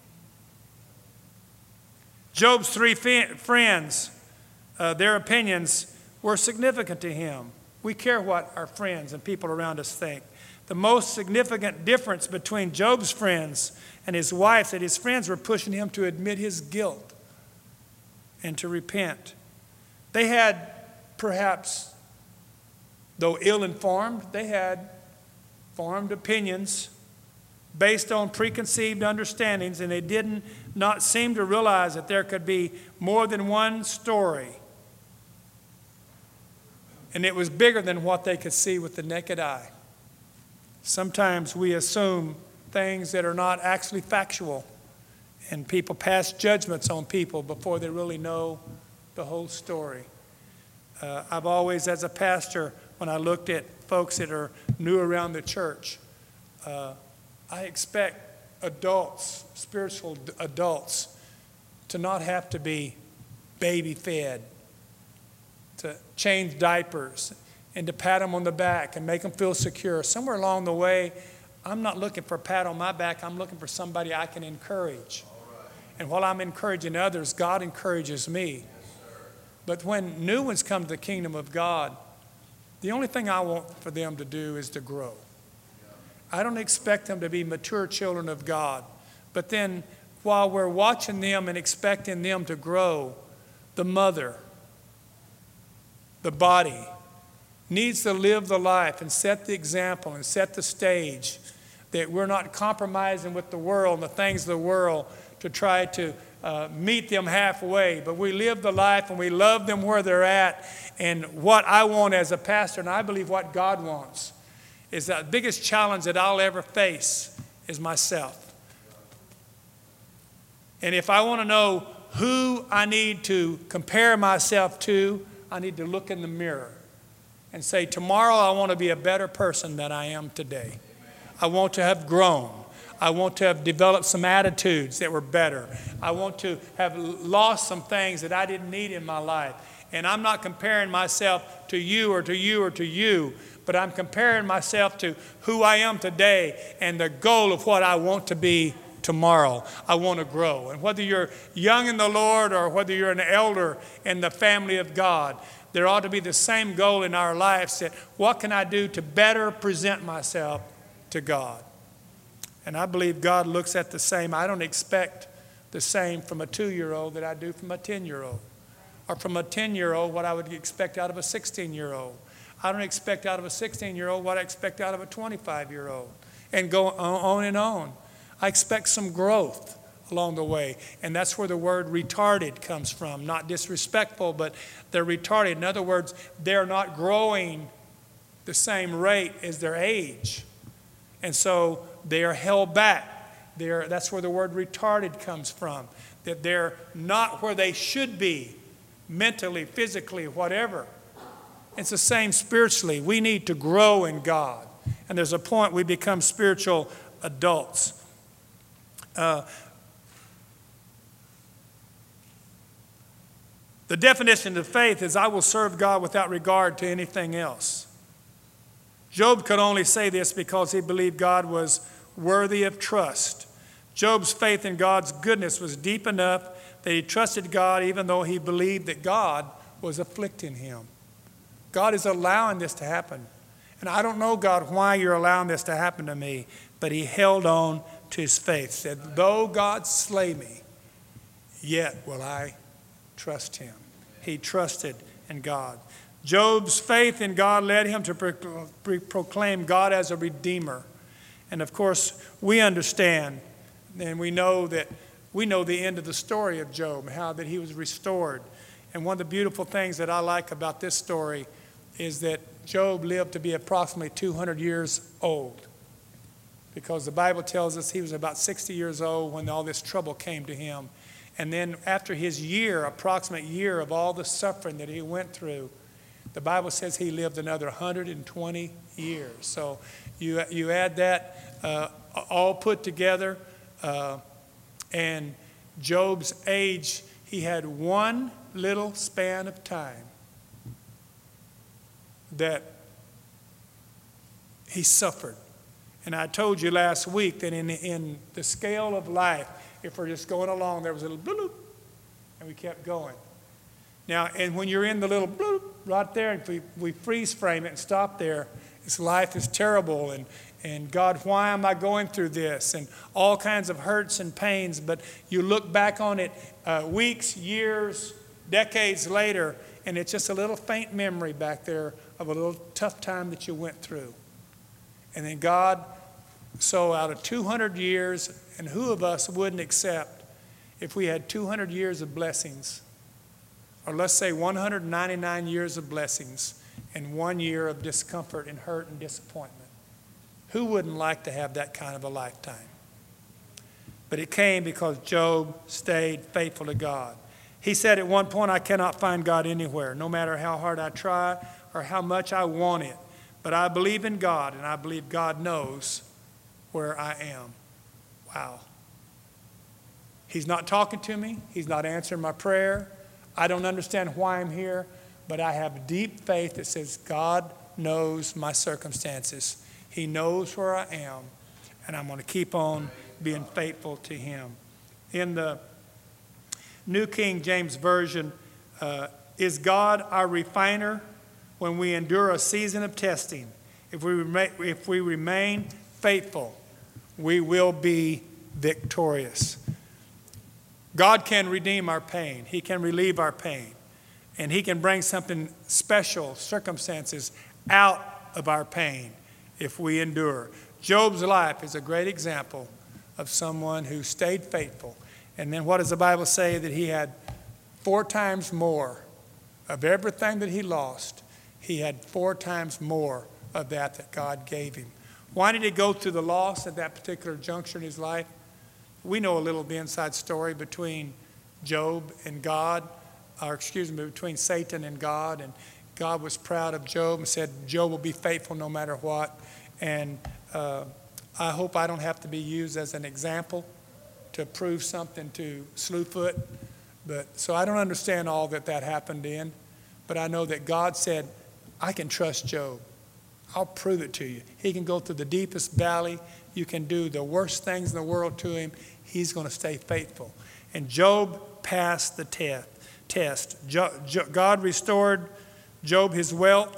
S1: Job's three f- friends, uh, their opinions were significant to him. We care what our friends and people around us think. The most significant difference between Job's friends and his wife, that his friends were pushing him to admit his guilt and to repent. They had perhaps, though ill-informed, they had formed opinions based on preconceived understandings, and they didn't not seem to realize that there could be more than one story. And it was bigger than what they could see with the naked eye. Sometimes we assume things that are not actually factual, and people pass judgments on people before they really know the whole story. Uh, I've always, as a pastor, when I looked at folks that are new around the church, uh, I expect adults, spiritual adults, to not have to be baby-fed, to change diapers, and to pat them on the back and make them feel secure. Somewhere along the way, I'm not looking for a pat on my back. I'm looking for somebody I can encourage. Right. And while I'm encouraging others, God encourages me. Yes, but when new ones come to the kingdom of God, the only thing I want for them to do is to grow. Yeah. I don't expect them to be mature children of God. But then while we're watching them and expecting them to grow, the mother, the body, needs to live the life and set the example and set the stage that we're not compromising with the world and the things of the world to try to uh, meet them halfway, but we live the life and we love them where they're at. And what I want as a pastor, and I believe what God wants, is the biggest challenge that I'll ever face is myself. And if I want to know who I need to compare myself to, I need to look in the mirror and say, tomorrow I want to be a better person than I am today. Amen. I want to have grown. I want to have developed some attitudes that were better. I want to have lost some things that I didn't need in my life. And I'm not comparing myself to you or to you or to you, but I'm comparing myself to who I am today and the goal of what I want to be tomorrow. I want to grow. And whether you're young in the Lord or whether you're an elder in the family of God, there ought to be the same goal in our lives, that what can I do to better present myself to God. And I believe God looks at the same. I don't expect the same from a two-year-old that I do from a ten-year-old. Or from a ten-year-old what I would expect out of a sixteen-year-old. I don't expect out of a sixteen-year-old what I expect out of a twenty-five-year-old. And go on and on. I expect some growth along the way. And that's where the word retarded comes from. Not disrespectful, but they're retarded. In other words, they're not growing the same rate as their age. And so they are held back. They're, that's where the word retarded comes from. That they're not where they should be, mentally, physically, whatever. It's the same spiritually. We need to grow in God. And there's a point we become spiritual adults. Uh, the definition of faith is, I will serve God without regard to anything else. Job could only say this because he believed God was worthy of trust. Job's faith in God's goodness was deep enough that he trusted God even though he believed that God was afflicting him. God is allowing this to happen. And I don't know, God, why you're allowing this to happen to me. But he held on to his faith. Said, though God slay me, yet will I trust him. He trusted in God. Job's faith in God led him to pro- pro- proclaim God as a redeemer. And of course, we understand and we know that we know the end of the story of Job, how that he was restored. And one of the beautiful things that I like about this story is that Job lived to be approximately two hundred years old. Because the Bible tells us he was about sixty years old when all this trouble came to him. And then after his year, approximate year of all the suffering that he went through, the Bible says he lived another one hundred twenty years. So you, you add that uh, all put together, uh, and Job's age, he had one little span of time that he suffered. And I told you last week that in, in the scale of life, if we're just going along, there was a little bloop, and we kept going. Now, and when you're in the little bloop right there, and if we, we freeze frame it and stop there, this life is terrible, and, and God, why am I going through this? And all kinds of hurts and pains, but you look back on it uh, weeks, years, decades later, and it's just a little faint memory back there of a little tough time that you went through. And then God, so out of two hundred years, and who of us wouldn't accept if we had two hundred years of blessings, or let's say one hundred ninety-nine years of blessings and one year of discomfort and hurt and disappointment? Who wouldn't like to have that kind of a lifetime? But it came because Job stayed faithful to God. He said at one point, I cannot find God anywhere, no matter how hard I try or how much I want it. But I believe in God, and I believe God knows where I am. Wow. He's not talking to me. He's not answering my prayer. I don't understand why I'm here, but I have deep faith that says God knows my circumstances. He knows where I am, and I'm going to keep on being faithful to him. In the New King James Version, uh, is God our refiner when we endure a season of testing? If we remain, if we remain faithful, we will be victorious. God can redeem our pain. He can relieve our pain. And he can bring something special, circumstances, out of our pain if we endure. Job's life is a great example of someone who stayed faithful. And then what does the Bible say? That he had four times more of everything that he lost. He had four times more of that that God gave him. Why did he go through the loss at that particular juncture in his life? We know a little of the inside story between Job and God, or excuse me, between Satan and God. And God was proud of Job and said, Job will be faithful no matter what. And uh, I hope I don't have to be used as an example to prove something to Slewfoot. But so I don't understand all that that happened in. But I know that God said, I can trust Job. I'll prove it to you. He can go through the deepest valley. You can do the worst things in the world to him. He's going to stay faithful. And Job passed the test. test. Jo- Jo- God restored Job his wealth.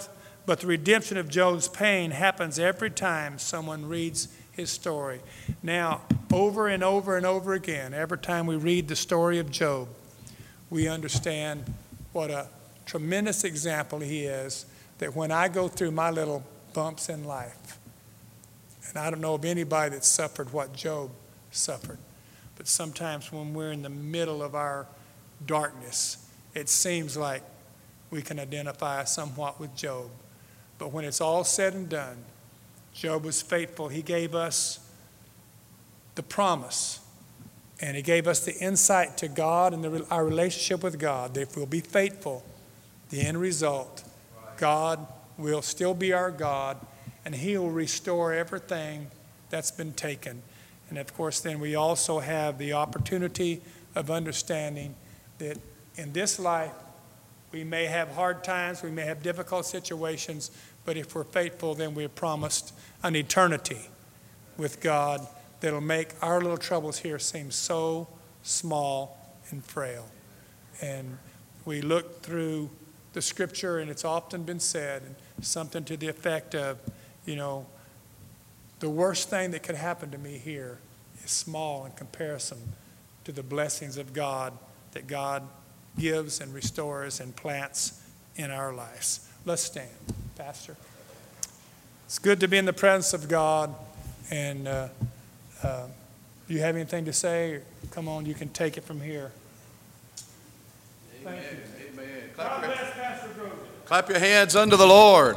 S1: But the redemption of Job's pain happens every time someone reads his story. Now, over and over and over again, every time we read the story of Job, we understand what a tremendous example he is, that when I go through my little bumps in life, and I don't know of anybody that suffered what Job suffered, but sometimes when we're in the middle of our darkness, it seems like we can identify somewhat with Job. But when it's all said and done, Job was faithful. He gave us the promise, and he gave us the insight to God and the, our relationship with God, that if we'll be faithful, the end result, God will still be our God, and he will restore everything that's been taken. And of course, then we also have the opportunity of understanding that in this life, we may have hard times, we may have difficult situations, but if we're faithful, then we're promised an eternity with God that'll make our little troubles here seem so small and frail. And we look through the scripture, and it's often been said, something to the effect of, you know, the worst thing that could happen to me here is small in comparison to the blessings of God that God gives and restores and plants in our lives. Let's stand, Pastor. It's good to be in the presence of God. And uh, uh, you have anything to say? Come on, you can take it from here.
S2: Amen.
S1: Thank you.
S2: Amen.
S1: God
S2: Clap your,
S1: bless Pastor Grogan.
S2: clap your hands unto the Lord.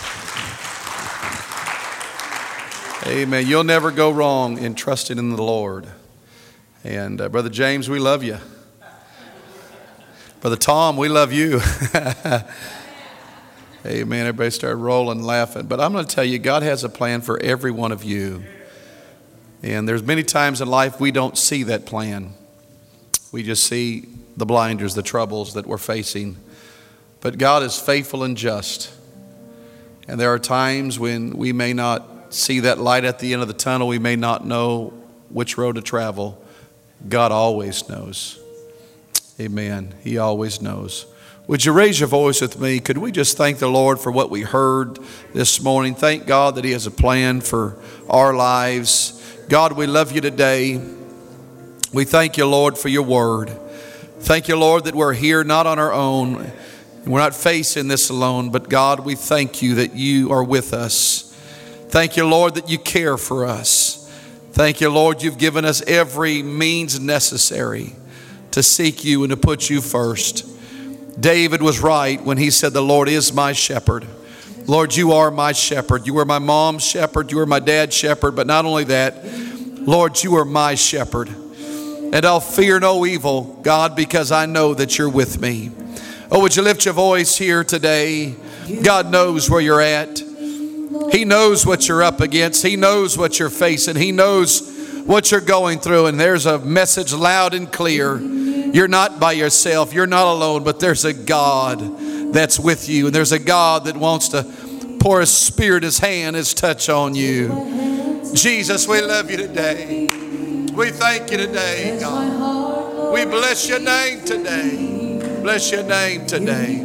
S2: Amen. You'll never go wrong in trusting in the Lord. And uh, Brother James, we love you. Brother Tom, we love you. Amen. Everybody started rolling, laughing. But I'm going to tell you, God has a plan for every one of you. And there's many times in life we don't see that plan. We just see the blinders, the troubles that we're facing. But God is faithful and just. And there are times when we may not see that light at the end of the tunnel. We may not know which road to travel. God always knows. Amen. He always knows. Would you raise your voice with me? Could we just thank the Lord for what we heard this morning? Thank God that He has a plan for our lives. God, we love you today. We thank you, Lord, for your word. Thank you, Lord, that we're here not on our own. We're not facing this alone, but God, we thank you that you are with us. Thank you, Lord, that you care for us. Thank you, Lord, you've given us every means necessary to seek you and to put you first. David was right when he said, the Lord is my shepherd. Lord, you are my shepherd. You are my mom's shepherd. You are my dad's shepherd. But not only that, Lord, you are my shepherd. And I'll fear no evil, God, because I know that you're with me. Oh, would you lift your voice here today? God knows where you're at. He knows what you're up against. He knows what you're facing. He knows what you're going through. And there's a message loud and clear. You're not by yourself. You're not alone, but there's a God that's with you. And there's a God that wants to pour His Spirit, His hand, His touch on you. Jesus, we love you today. We thank you today, God. We bless your name today. Bless your name today.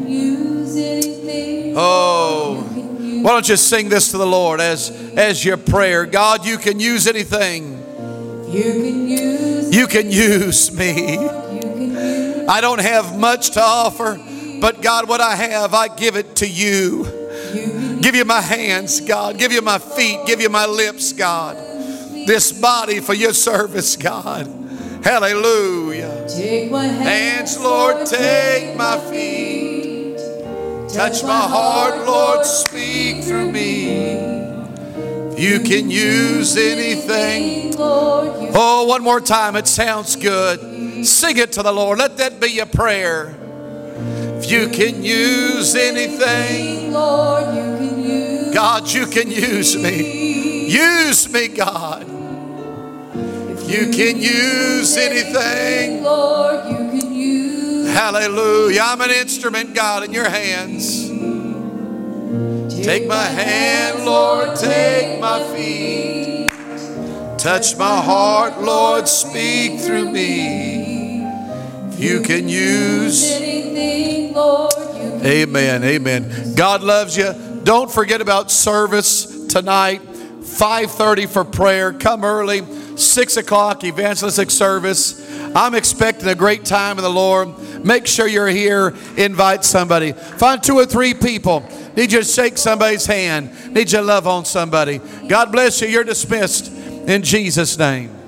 S2: Oh, why don't you sing this to the Lord as, as your prayer? God, you can use anything.
S3: You can use,
S2: you can use me. I don't have much to offer, but God, what I have, I give it to you. Give you my hands, God. Give you my feet. Give you my lips, God. This body for your service, God. Hallelujah.
S3: Take my hands,
S2: hands, Lord, take my feet. Touch my heart, Lord, speak through me. You can use anything. Oh, one more time, it sounds good. Sing it to the Lord. Let that be your prayer. If you can use anything, God, you can use me. Use me, God. If you can use anything,
S3: Lord, you can use.
S2: Hallelujah. I'm an instrument, God, in your hands. Take my hand, Lord, take my feet. Touch my heart, Lord, speak through me. If you can use.
S3: Anything, Lord, you can.
S2: Amen, amen. God loves you. Don't forget about service tonight. five thirty for prayer. Come early. six o'clock evangelistic service. I'm expecting a great time in the Lord. Make sure you're here. Invite somebody. Find two or three people. Need you to shake somebody's hand. Need you to love on somebody. God bless you. You're dismissed in Jesus' name.